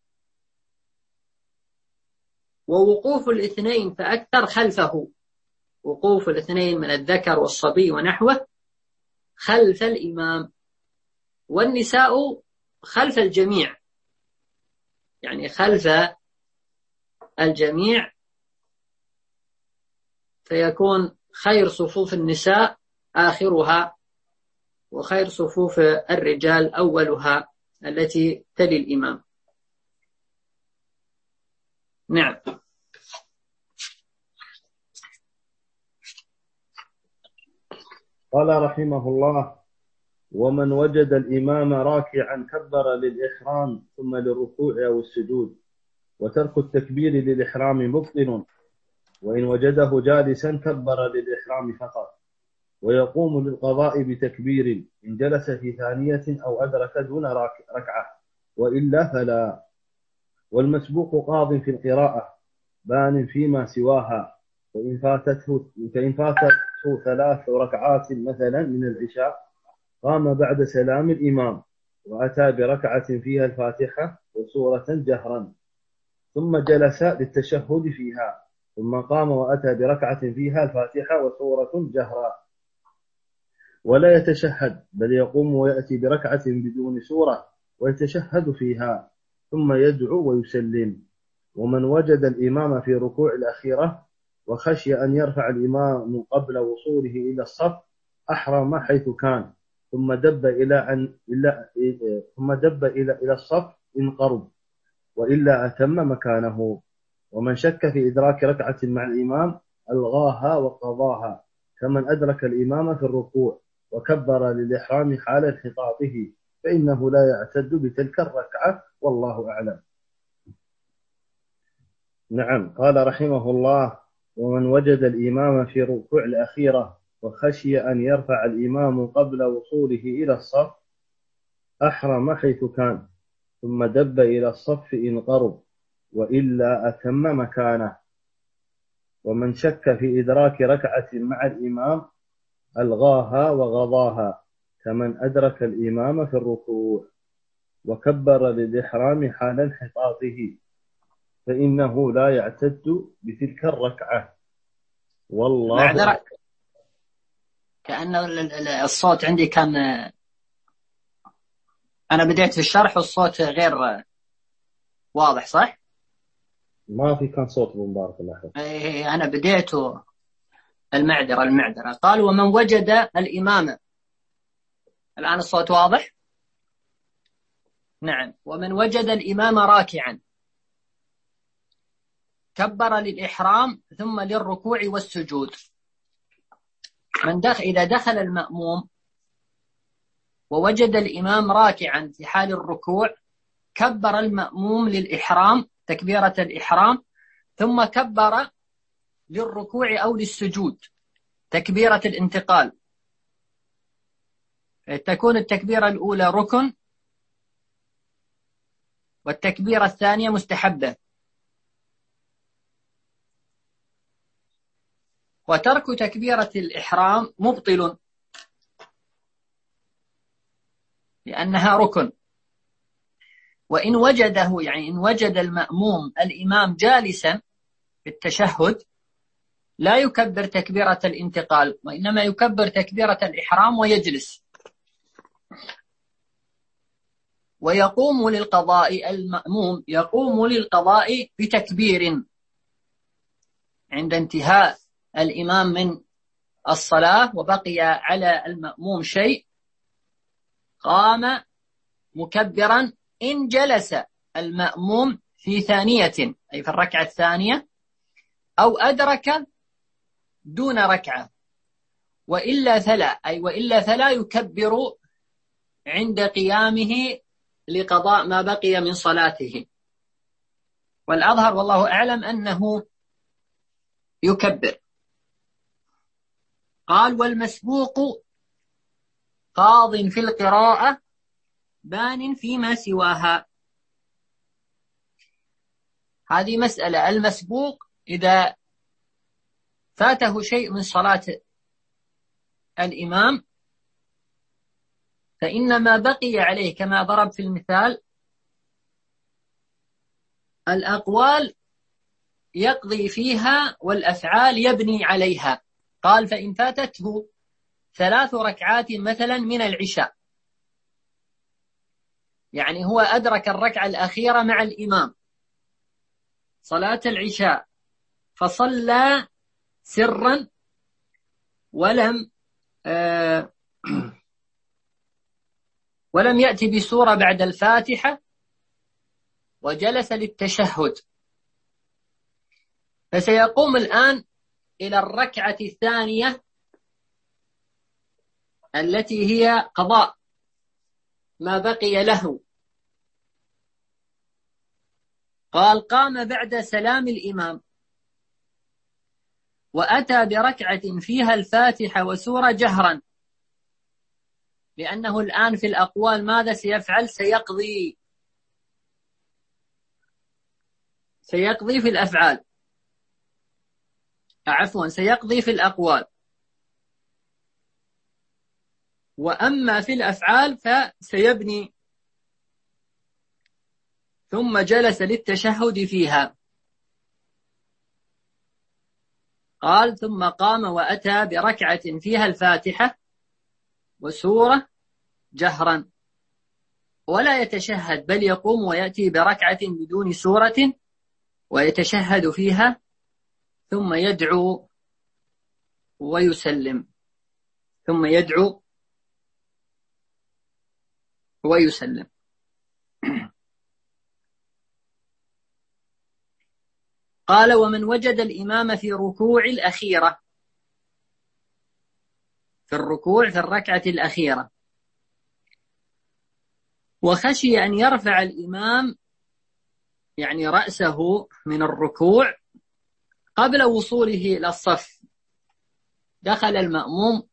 ووقوف الاثنين فأكثر خلفه، وقوف الاثنين من الذكر والصبي ونحوه خلف الإمام، والنساء خلف الجميع، يعني خلف الجميع، فيكون خير صفوف النساء آخرها، وخير صفوف الرجال أولها التي تلي الإمام. نعم. قال رحمه الله: ومن وجد الإمام راكعا كبر للإحرام ثم للركوع أو السجود، وترك التكبير للإحرام مبطل، وإن وجده جالسا كبر للإحرام فقط، ويقوم للقضاء بتكبير إن جلس في ثانية أو أدرك دون ركعة، وإلا فلا. والمسبوق قاض في القراءة بان فيما سواها، فإن فاتته 3 ركعات مثلا من العشاء قام بعد سلام الإمام وأتى بركعة فيها الفاتحة وسورة جهرا، ثم جلس للتشهد فيها، ثم قام وأتى بركعة فيها الفاتحة وسورة جهرا، ولا يتشهد، بل يقوم ويأتي بركعة بدون سورة ويتشهد فيها، ثم يدعو ويسلم. ومن وجد الإمام في ركوع الأخيرة وخشي أن يرفع الإمام قبل وصوله إلى الصف أحرم حيث كان، ثم دب إلى الصف إن قرب، وإلا أتم مكانه. ومن شك في إدراك ركعة مع الإمام ألغاها وقضاها، كمن أدرك الإمام في الركوع وكبر للإحرام حال انحطاطه، فإنه لا يعتد بتلك الركعة، والله أعلم. نعم. قال رحمه الله: ومن وجد الإمام في ركوع الأخيرة وخشي أن يرفع الإمام قبل وصوله إلى الصف أحرم حيث كان، ثم دب إلى الصف إن قرب، وإلا أتم مكانه. ومن شك في إدراك ركعة مع الإمام ألغاها وغضاها، كمن أدرك الإمام في الركوع وكبر للإحرام حال انحطاطه، فإنه لا يعتد بتلك الركعة، والله. معذرة، كأن الصوت عندي كان، أنا بديت في الشرح والصوت غير واضح، صح؟ ما في كان صوت مبارك الله فيك. أنا بديت المعذرة. قال: ومن وجد الإمام، الآن الصوت واضح؟ نعم. ومن وجد الإمام راكعا كبر للإحرام ثم للركوع والسجود. إذا دخل المأموم ووجد الإمام راكعا في حال الركوع، كبر المأموم للإحرام تكبيرة الإحرام، ثم كبر للركوع أو للسجود تكبيرة الانتقال. تكون التكبيرة الأولى ركن، والتكبيرة الثانية مستحبة. وترك تكبيرة الإحرام مبطل لأنها ركن. وإن وجده، يعني إن وجد المأموم الإمام جالسا في التشهد، لا يكبر تكبيرة الانتقال، وإنما يكبر تكبيرة الإحرام ويجلس، ويقوم للقضاء. المأموم يقوم للقضاء بتكبير عند انتهاء الإمام من الصلاة وبقي على المأموم شيء، قام مكبرا إن جلس المأموم في ثانية، أي في الركعة الثانية، أو أدرك دون ركعة، وإلا فلا يكبر عند قيامه لقضاء ما بقي من صلاته. والأظهر والله أعلم أنه يكبر. قال: والمسبوق قاض في القراءة بان فيما سواها. هذه مسألة. المسبوق إذا فاته شيء من صلاة الإمام فإنما بقي عليه كما ضرب في المثال الأقوال يقضي فيها والأفعال يبني عليها. قال فإن فاتته 3 ركعات مثلا من العشاء، يعني هو أدرك الركعة الأخيرة مع الإمام صلاة العشاء، فصلى سرا ولم يأتي بسورة بعد الفاتحة، وجلس للتشهد، فسيقوم الآن إلى الركعة الثانية التي هي قضاء ما بقي له. قال قام بعد سلام الإمام وأتى بركعة فيها الفاتحة وسورة جهرا، لأنه الآن في الأقوال ماذا سيفعل؟ سيقضي في الأفعال، سيقضي في الأقوال، وأما في الأفعال فسيبني. ثم جلس للتشهد فيها. قال ثم قام وأتى بركعة فيها الفاتحة وسورة جهرا، ولا يتشهد، بل يقوم ويأتي بركعة بدون سورة ويتشهد فيها، ثم يدعو ويسلم. قال ومن وجد الإمام في ركوع الأخيرة، في الركعة الأخيرة، وخشي أن يرفع الإمام يعني رأسه من الركوع قبل وصوله إلى الصف، دخل المأموم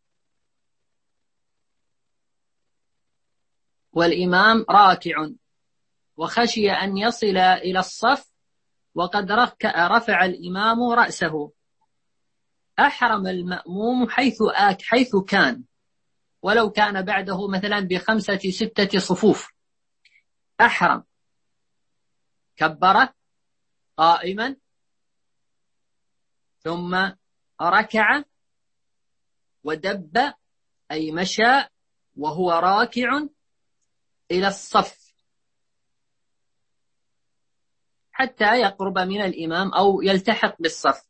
والإمام راكع، وخشي أن يصل إلى الصف وقد رفع الإمام رأسه، أحرم المأموم حيث كان، ولو كان بعده مثلا ب5 6 صفوف، أحرم، كبر قائما، ثم ركع ودب أي مشى وهو راكع إلى الصف حتى يقرب من الإمام أو يلتحق بالصف.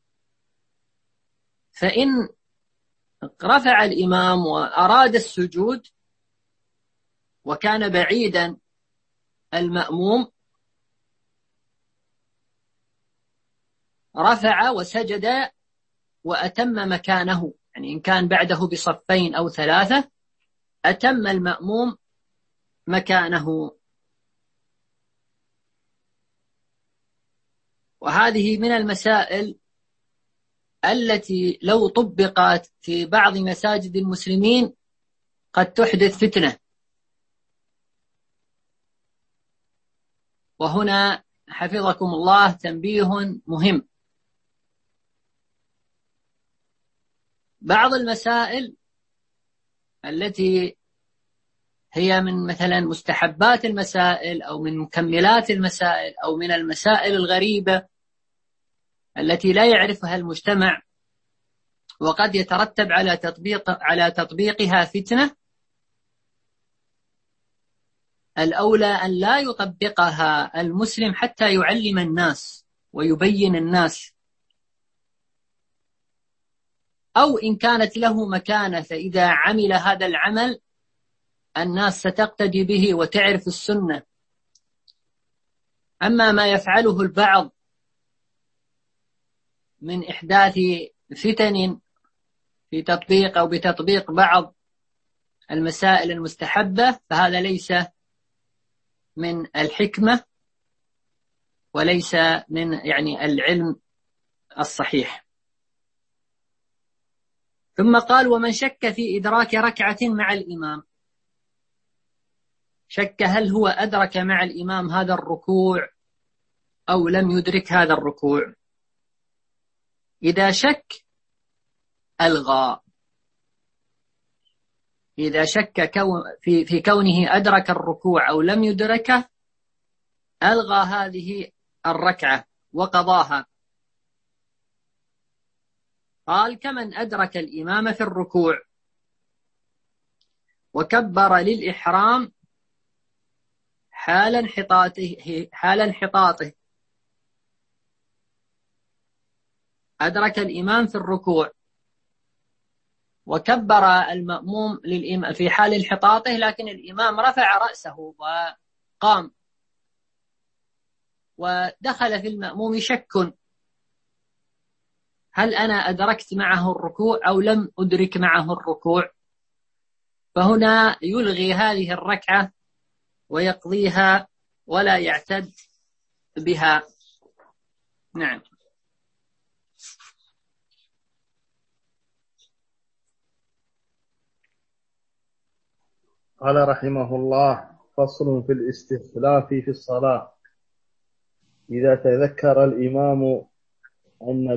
فإن رفع الإمام وأراد السجود وكان بعيدا المأموم، رفع وسجد وأتم مكانه، يعني إن كان بعده ب2 أو 3 أتم المأموم مكانه. وهذه من المسائل التي لو طبقت في بعض مساجد المسلمين قد تحدث فتنة. وهنا حفظكم الله تنبيه مهم، بعض المسائل التي هي من مثلا مستحبات المسائل أو من مكملات المسائل أو من المسائل الغريبة التي لا يعرفها المجتمع وقد يترتب على تطبيقها فتنة، الأولى أن لا يطبقها المسلم حتى يعلم الناس ويبين الناس، أو إن كانت له مكانة فإذا عمل هذا العمل الناس ستقتدي به وتعرف السنة. أما ما يفعله البعض من إحداث فتن في تطبيق أو بتطبيق بعض المسائل المستحبة فهذا ليس من الحكمة وليس من يعني العلم الصحيح. ثم قال ومن شك في إدراك ركعة مع الإمام، شك هل هو أدرك مع الإمام هذا الركوع أو لم يدرك هذا الركوع، إذا شك ألغى، إذا شك في كونه أدرك الركوع أو لم يدركه ألغى هذه الركعة وقضاها. قال: كمن أدرك الإمام في الركوع وكبر للإحرام حال انحطاطه. أدرك الإمام في الركوع وكبر المأموم للإمام في حال انحطاطه، لكن الإمام رفع رأسه وقام، ودخل في المأموم شك: هل أنا أدركت معه الركوع أو لم أدرك معه الركوع؟ فهنا يلغي هذه الركعة ويقضيها ولا يعتد بها. نعم. قال رحمه الله: فصل في الاستخلاف في الصلاة. إذا تذكر الإمام أن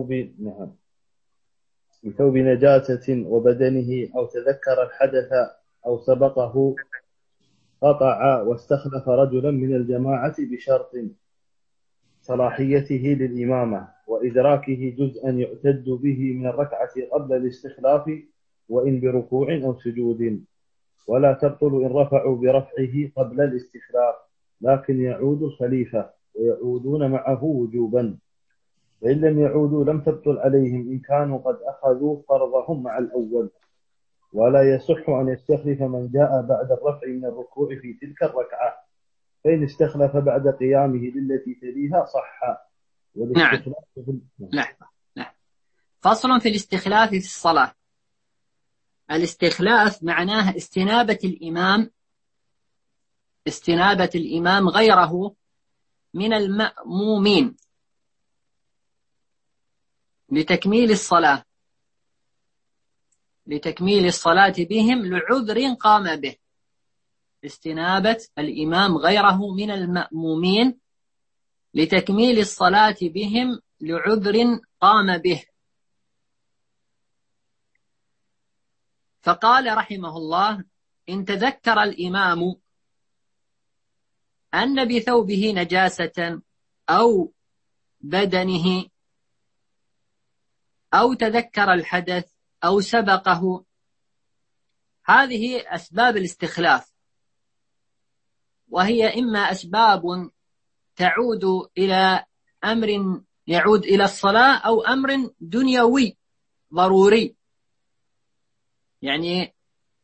بثوب نجاسة وبدنه، أو تذكر الحدث أو سبقه، قطع واستخلف رجلا من الجماعة بشرط صلاحيته للإمامة وإدراكه جزءا يعتد به من الركعة قبل الاستخلاف، وإن بركوع أو سجود، ولا تبطل إن رفعوا برفعه قبل الاستخلاف، لكن يعود الخليفة ويعودون معه وجوبا، فإن لم يعودوا لم تبطل عليهم إن كانوا قد أخذوا فرضهم مع الأول. ولا يصح أن يستخلف من جاء بعد الرفع من الركوع في تلك الركعة، فإن استخلف بعد قيامه للتي تليها صح. والاستخلاف نعم. فصل في الاستخلاف في الصلاة. الاستخلاف معناه استنابة الإمام غيره من المأمومين لتكميل الصلاة بهم لعذر قام به. استنابة الإمام غيره من المأمومين لتكميل الصلاة بهم لعذر قام به. فقال رحمه الله: إن تذكر الإمام أن بثوبه نجاسة أو بدنه، أو تذكر الحدث أو سبقه. هذه أسباب الاستخلاف، وهي إما أسباب تعود إلى أمر يعود إلى الصلاة، أو أمر دنيوي ضروري. يعني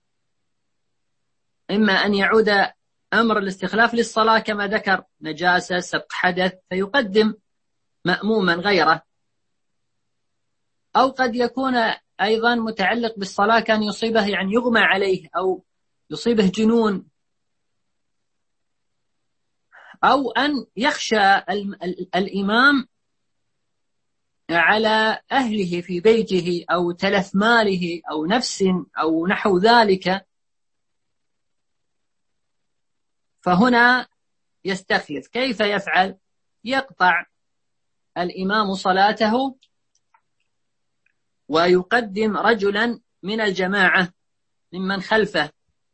إما أن يعود أمر الاستخلاف للصلاة كما ذكر، نجاسة، سبق حدث، فيقدم مأموما غيره، أو قد يكون أيضا متعلق بالصلاة، كان يصيبه يعني يغمى عليه أو يصيبه جنون، أو أن يخشى الإمام على أهله في بيته، أو تلف ماله أو نفس أو نحو ذلك، فهنا يستخلف. كيف يفعل؟ يقطع الإمام صلاته ويقدم رجلا من الجماعة ممن خلفه.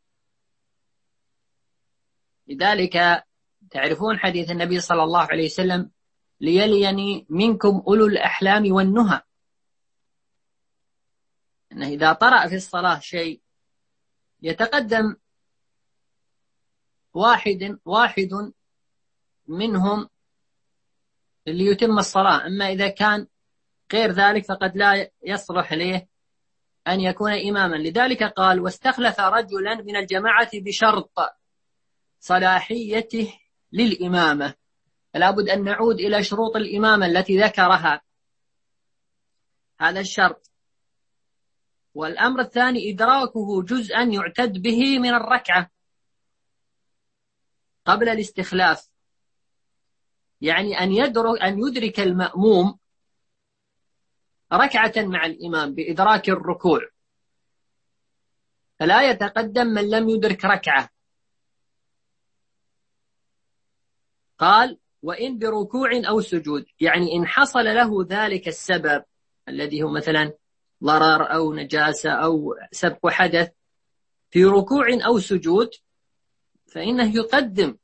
لذلك تعرفون حديث النبي صلى الله عليه وسلم: ليليني منكم أولو الأحلام والنهى. أنه إذا طرأ في الصلاة شيء يتقدم واحد منهم ليتم الصلاة. أما إذا كان غير ذلك فقد لا يصلح له أن يكون إماما. لذلك قال: واستخلف رجلا من الجماعة بشرط صلاحيته للإمامة. فلا بد أن نعود إلى شروط الإمامة التي ذكرها، هذا الشرط. والأمر الثاني إدراكه جزءا يعتد به من الركعة قبل الاستخلاف، يعني أن يدرك المأموم ركعة مع الإمام بإدراك الركوع، فلا يتقدم من لم يدرك ركعة. قال: وإن بركوع أو سجود، يعني إن حصل له ذلك السبب الذي هو مثلا ضرر أو نجاسة أو سبق حدث في ركوع أو سجود، فإنه يقدم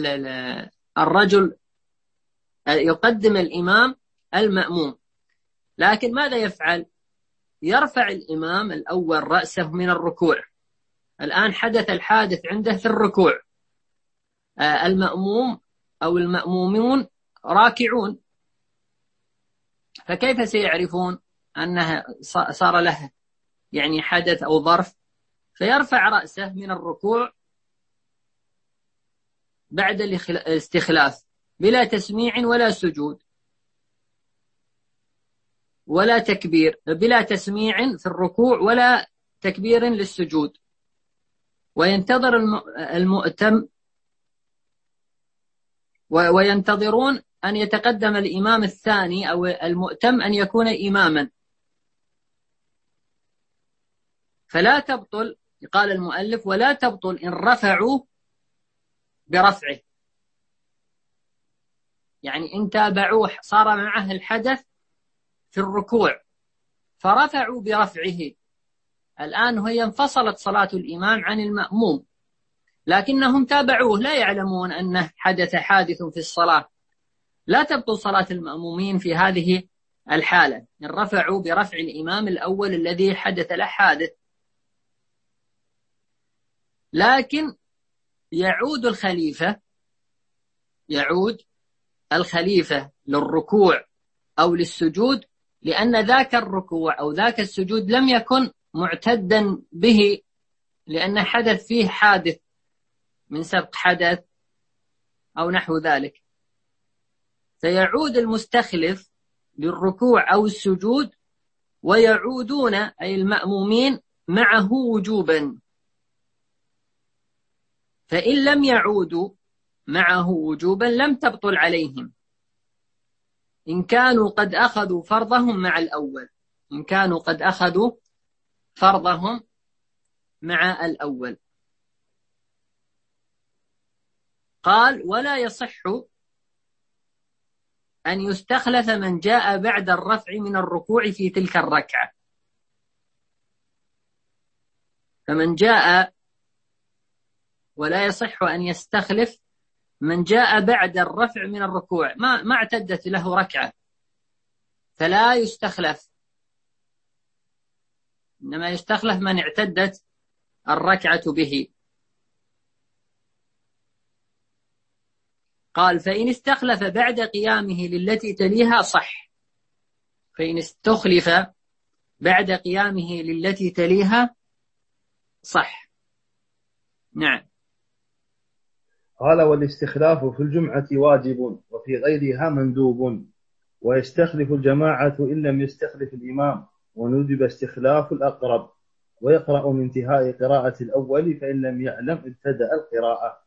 الرجل، يقدم الإمام المأموم. لكن ماذا يفعل؟ يرفع الإمام الأول رأسه من الركوع. الآن حدث الحادث عنده في الركوع، المأموم أو المأمومون راكعون، فكيف سيعرفون أنها صار له يعني حدث أو ظرف؟ فيرفع رأسه من الركوع بعد الاستخلاف بلا تسميع ولا سجود ولا تكبير، بلا تسميع في الركوع ولا تكبير للسجود، وينتظر المؤتم وينتظرون أن يتقدم الإمام الثاني أو المؤتم أن يكون إماما. فلا تبطل، قال المؤلف، ولا تبطل إن رفعوا برفعه، يعني إن تابعوه صار معه الحدث في الركوع فرفعوا برفعه، الآن هي انفصلت صلاة الإمام عن المأموم، لكنهم تابعوه لا يعلمون أنه حدث حادث في الصلاة، لا تبطل صلاة المأمومين في هذه الحالة إن رفعوا برفع الإمام الأول الذي حدث له حادث. لكن يعود الخليفة للركوع أو للسجود، لأن ذاك الركوع أو ذاك السجود لم يكن معتدا به، لأن حدث فيه حادث من سبق حدث أو نحو ذلك، فيعود المستخلف للركوع أو السجود، ويعودون أي المأمومين معه وجوبا. فإن لم يعودوا معه وجوبا لم تبطل عليهم إن كانوا قد أخذوا فرضهم مع الأول، إن كانوا قد أخذوا فرضهم مع الأول. قال: ولا يصح أن يستخلف من جاء بعد الرفع من الركوع في تلك الركعة. فمن جاء، ولا يصح أن يستخلف من جاء بعد الرفع من الركوع، ما اعتدت له ركعة فلا يستخلف، إنما يستخلف من اعتدت الركعة به. قال: فإن استخلف بعد قيامه للتي تليها صح. فإن استخلف بعد قيامه للتي تليها صح. نعم. قال: والاستخلاف في الجمعة واجب وفي غيرها مندوب، ويستخلف الجماعة إن لم يستخلف الإمام، وندب استخلاف الأقرب، ويقرأ من انتهاء قراءة الأول، فإن لم يعلم ابتدأ القراءة.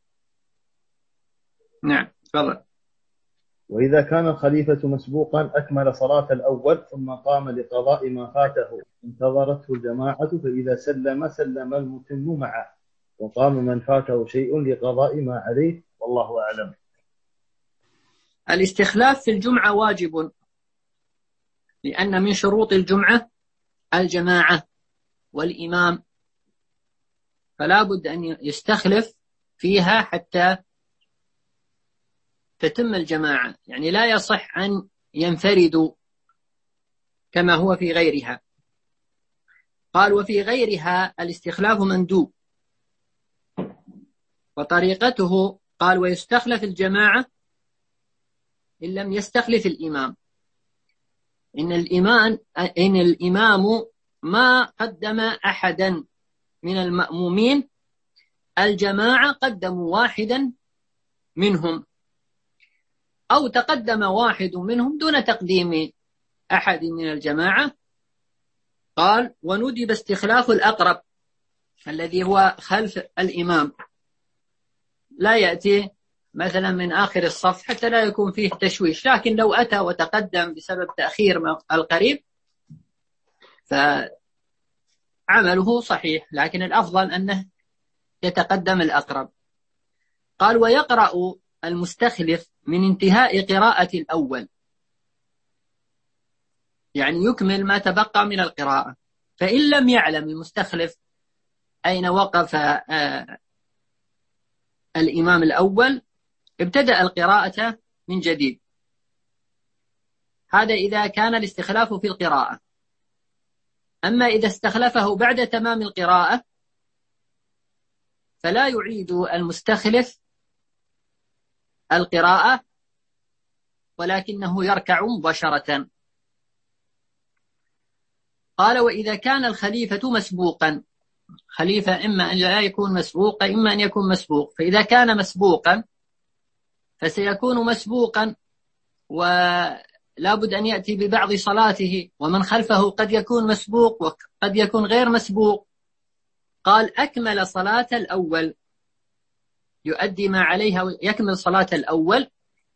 نعم. تفضل. وإذا كان الخليفة مسبوقا أكمل صلاة الأول ثم قام لقضاء ما فاته انتظرته الجماعة، فإذا سلم سلم المتم معه، وقام من فاته شيء لقضاء ما عليه، والله أعلم. الاستخلاف في الجمعة واجب، لأن من شروط الجمعة الجماعة والإمام، فلا بد أن يستخلف فيها حتى تتم الجماعة، يعني لا يصح أن ينفردوا كما هو في غيرها. قال: وفي غيرها الاستخلاف مندوب، وطريقته قال: ويستخلف الجماعة إن لم يستخلف الإمام. إن الإمام ما قدم أحدا من المأمومين، الجماعة قدموا واحدا منهم، أو تقدم واحد منهم دون تقديم أحد من الجماعة. قال: وندب استخلاف الأقرب الذي هو خلف الإمام، لا يأتي مثلا من آخر الصف حتى لا يكون فيه تشويش، لكن لو أتى وتقدم بسبب تأخير القريب فعمله صحيح، لكن الأفضل أنه يتقدم الأقرب. قال: ويقرأ المستخلف من انتهاء قراءة الأول، يعني يكمل ما تبقى من القراءة. فإن لم يعلم المستخلف أين وقف الإمام الأول ابتدأ القراءة من جديد. هذا إذا كان الاستخلاف في القراءة. أما إذا استخلفه بعد تمام القراءة فلا يعيد المستخلف القراءة، ولكنه يركع مباشرة. قال: وإذا كان الخليفة مسبوقا، خليفة إما أن لا يكون مسبوقا إما أن يكون مسبوق، فإذا كان مسبوقا فسيكون مسبوقا ولا بد أن يأتي ببعض صلاته، ومن خلفه قد يكون مسبوق وقد يكون غير مسبوق. قال: أكمل صلاة الأول، يؤدي ما عليها ويكمل صلاة الأول،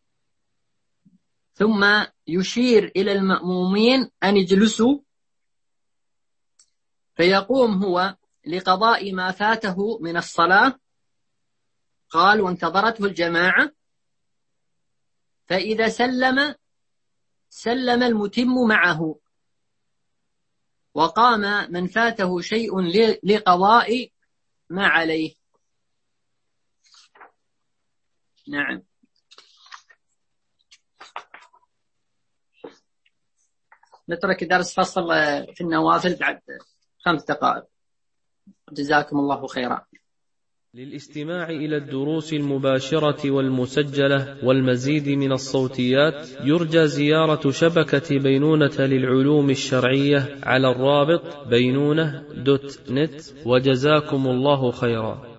ثم يشير إلى المأمومين أن يجلسوا، فيقوم هو لقضاء ما فاته من الصلاة. قال: وانتظرته الجماعة، فإذا سلم المتم معه، وقام من فاته شيء لقضاء ما عليه. نعم. نترك درس فصل في النوافل بعد 5 دقائق. جزاكم الله خيرا. للاستماع إلى الدروس المباشرة والمسجلة والمزيد من الصوتيات يرجى زيارة شبكة بينونة للعلوم الشرعية على الرابط بينونة.net. وجزاكم الله خيرا.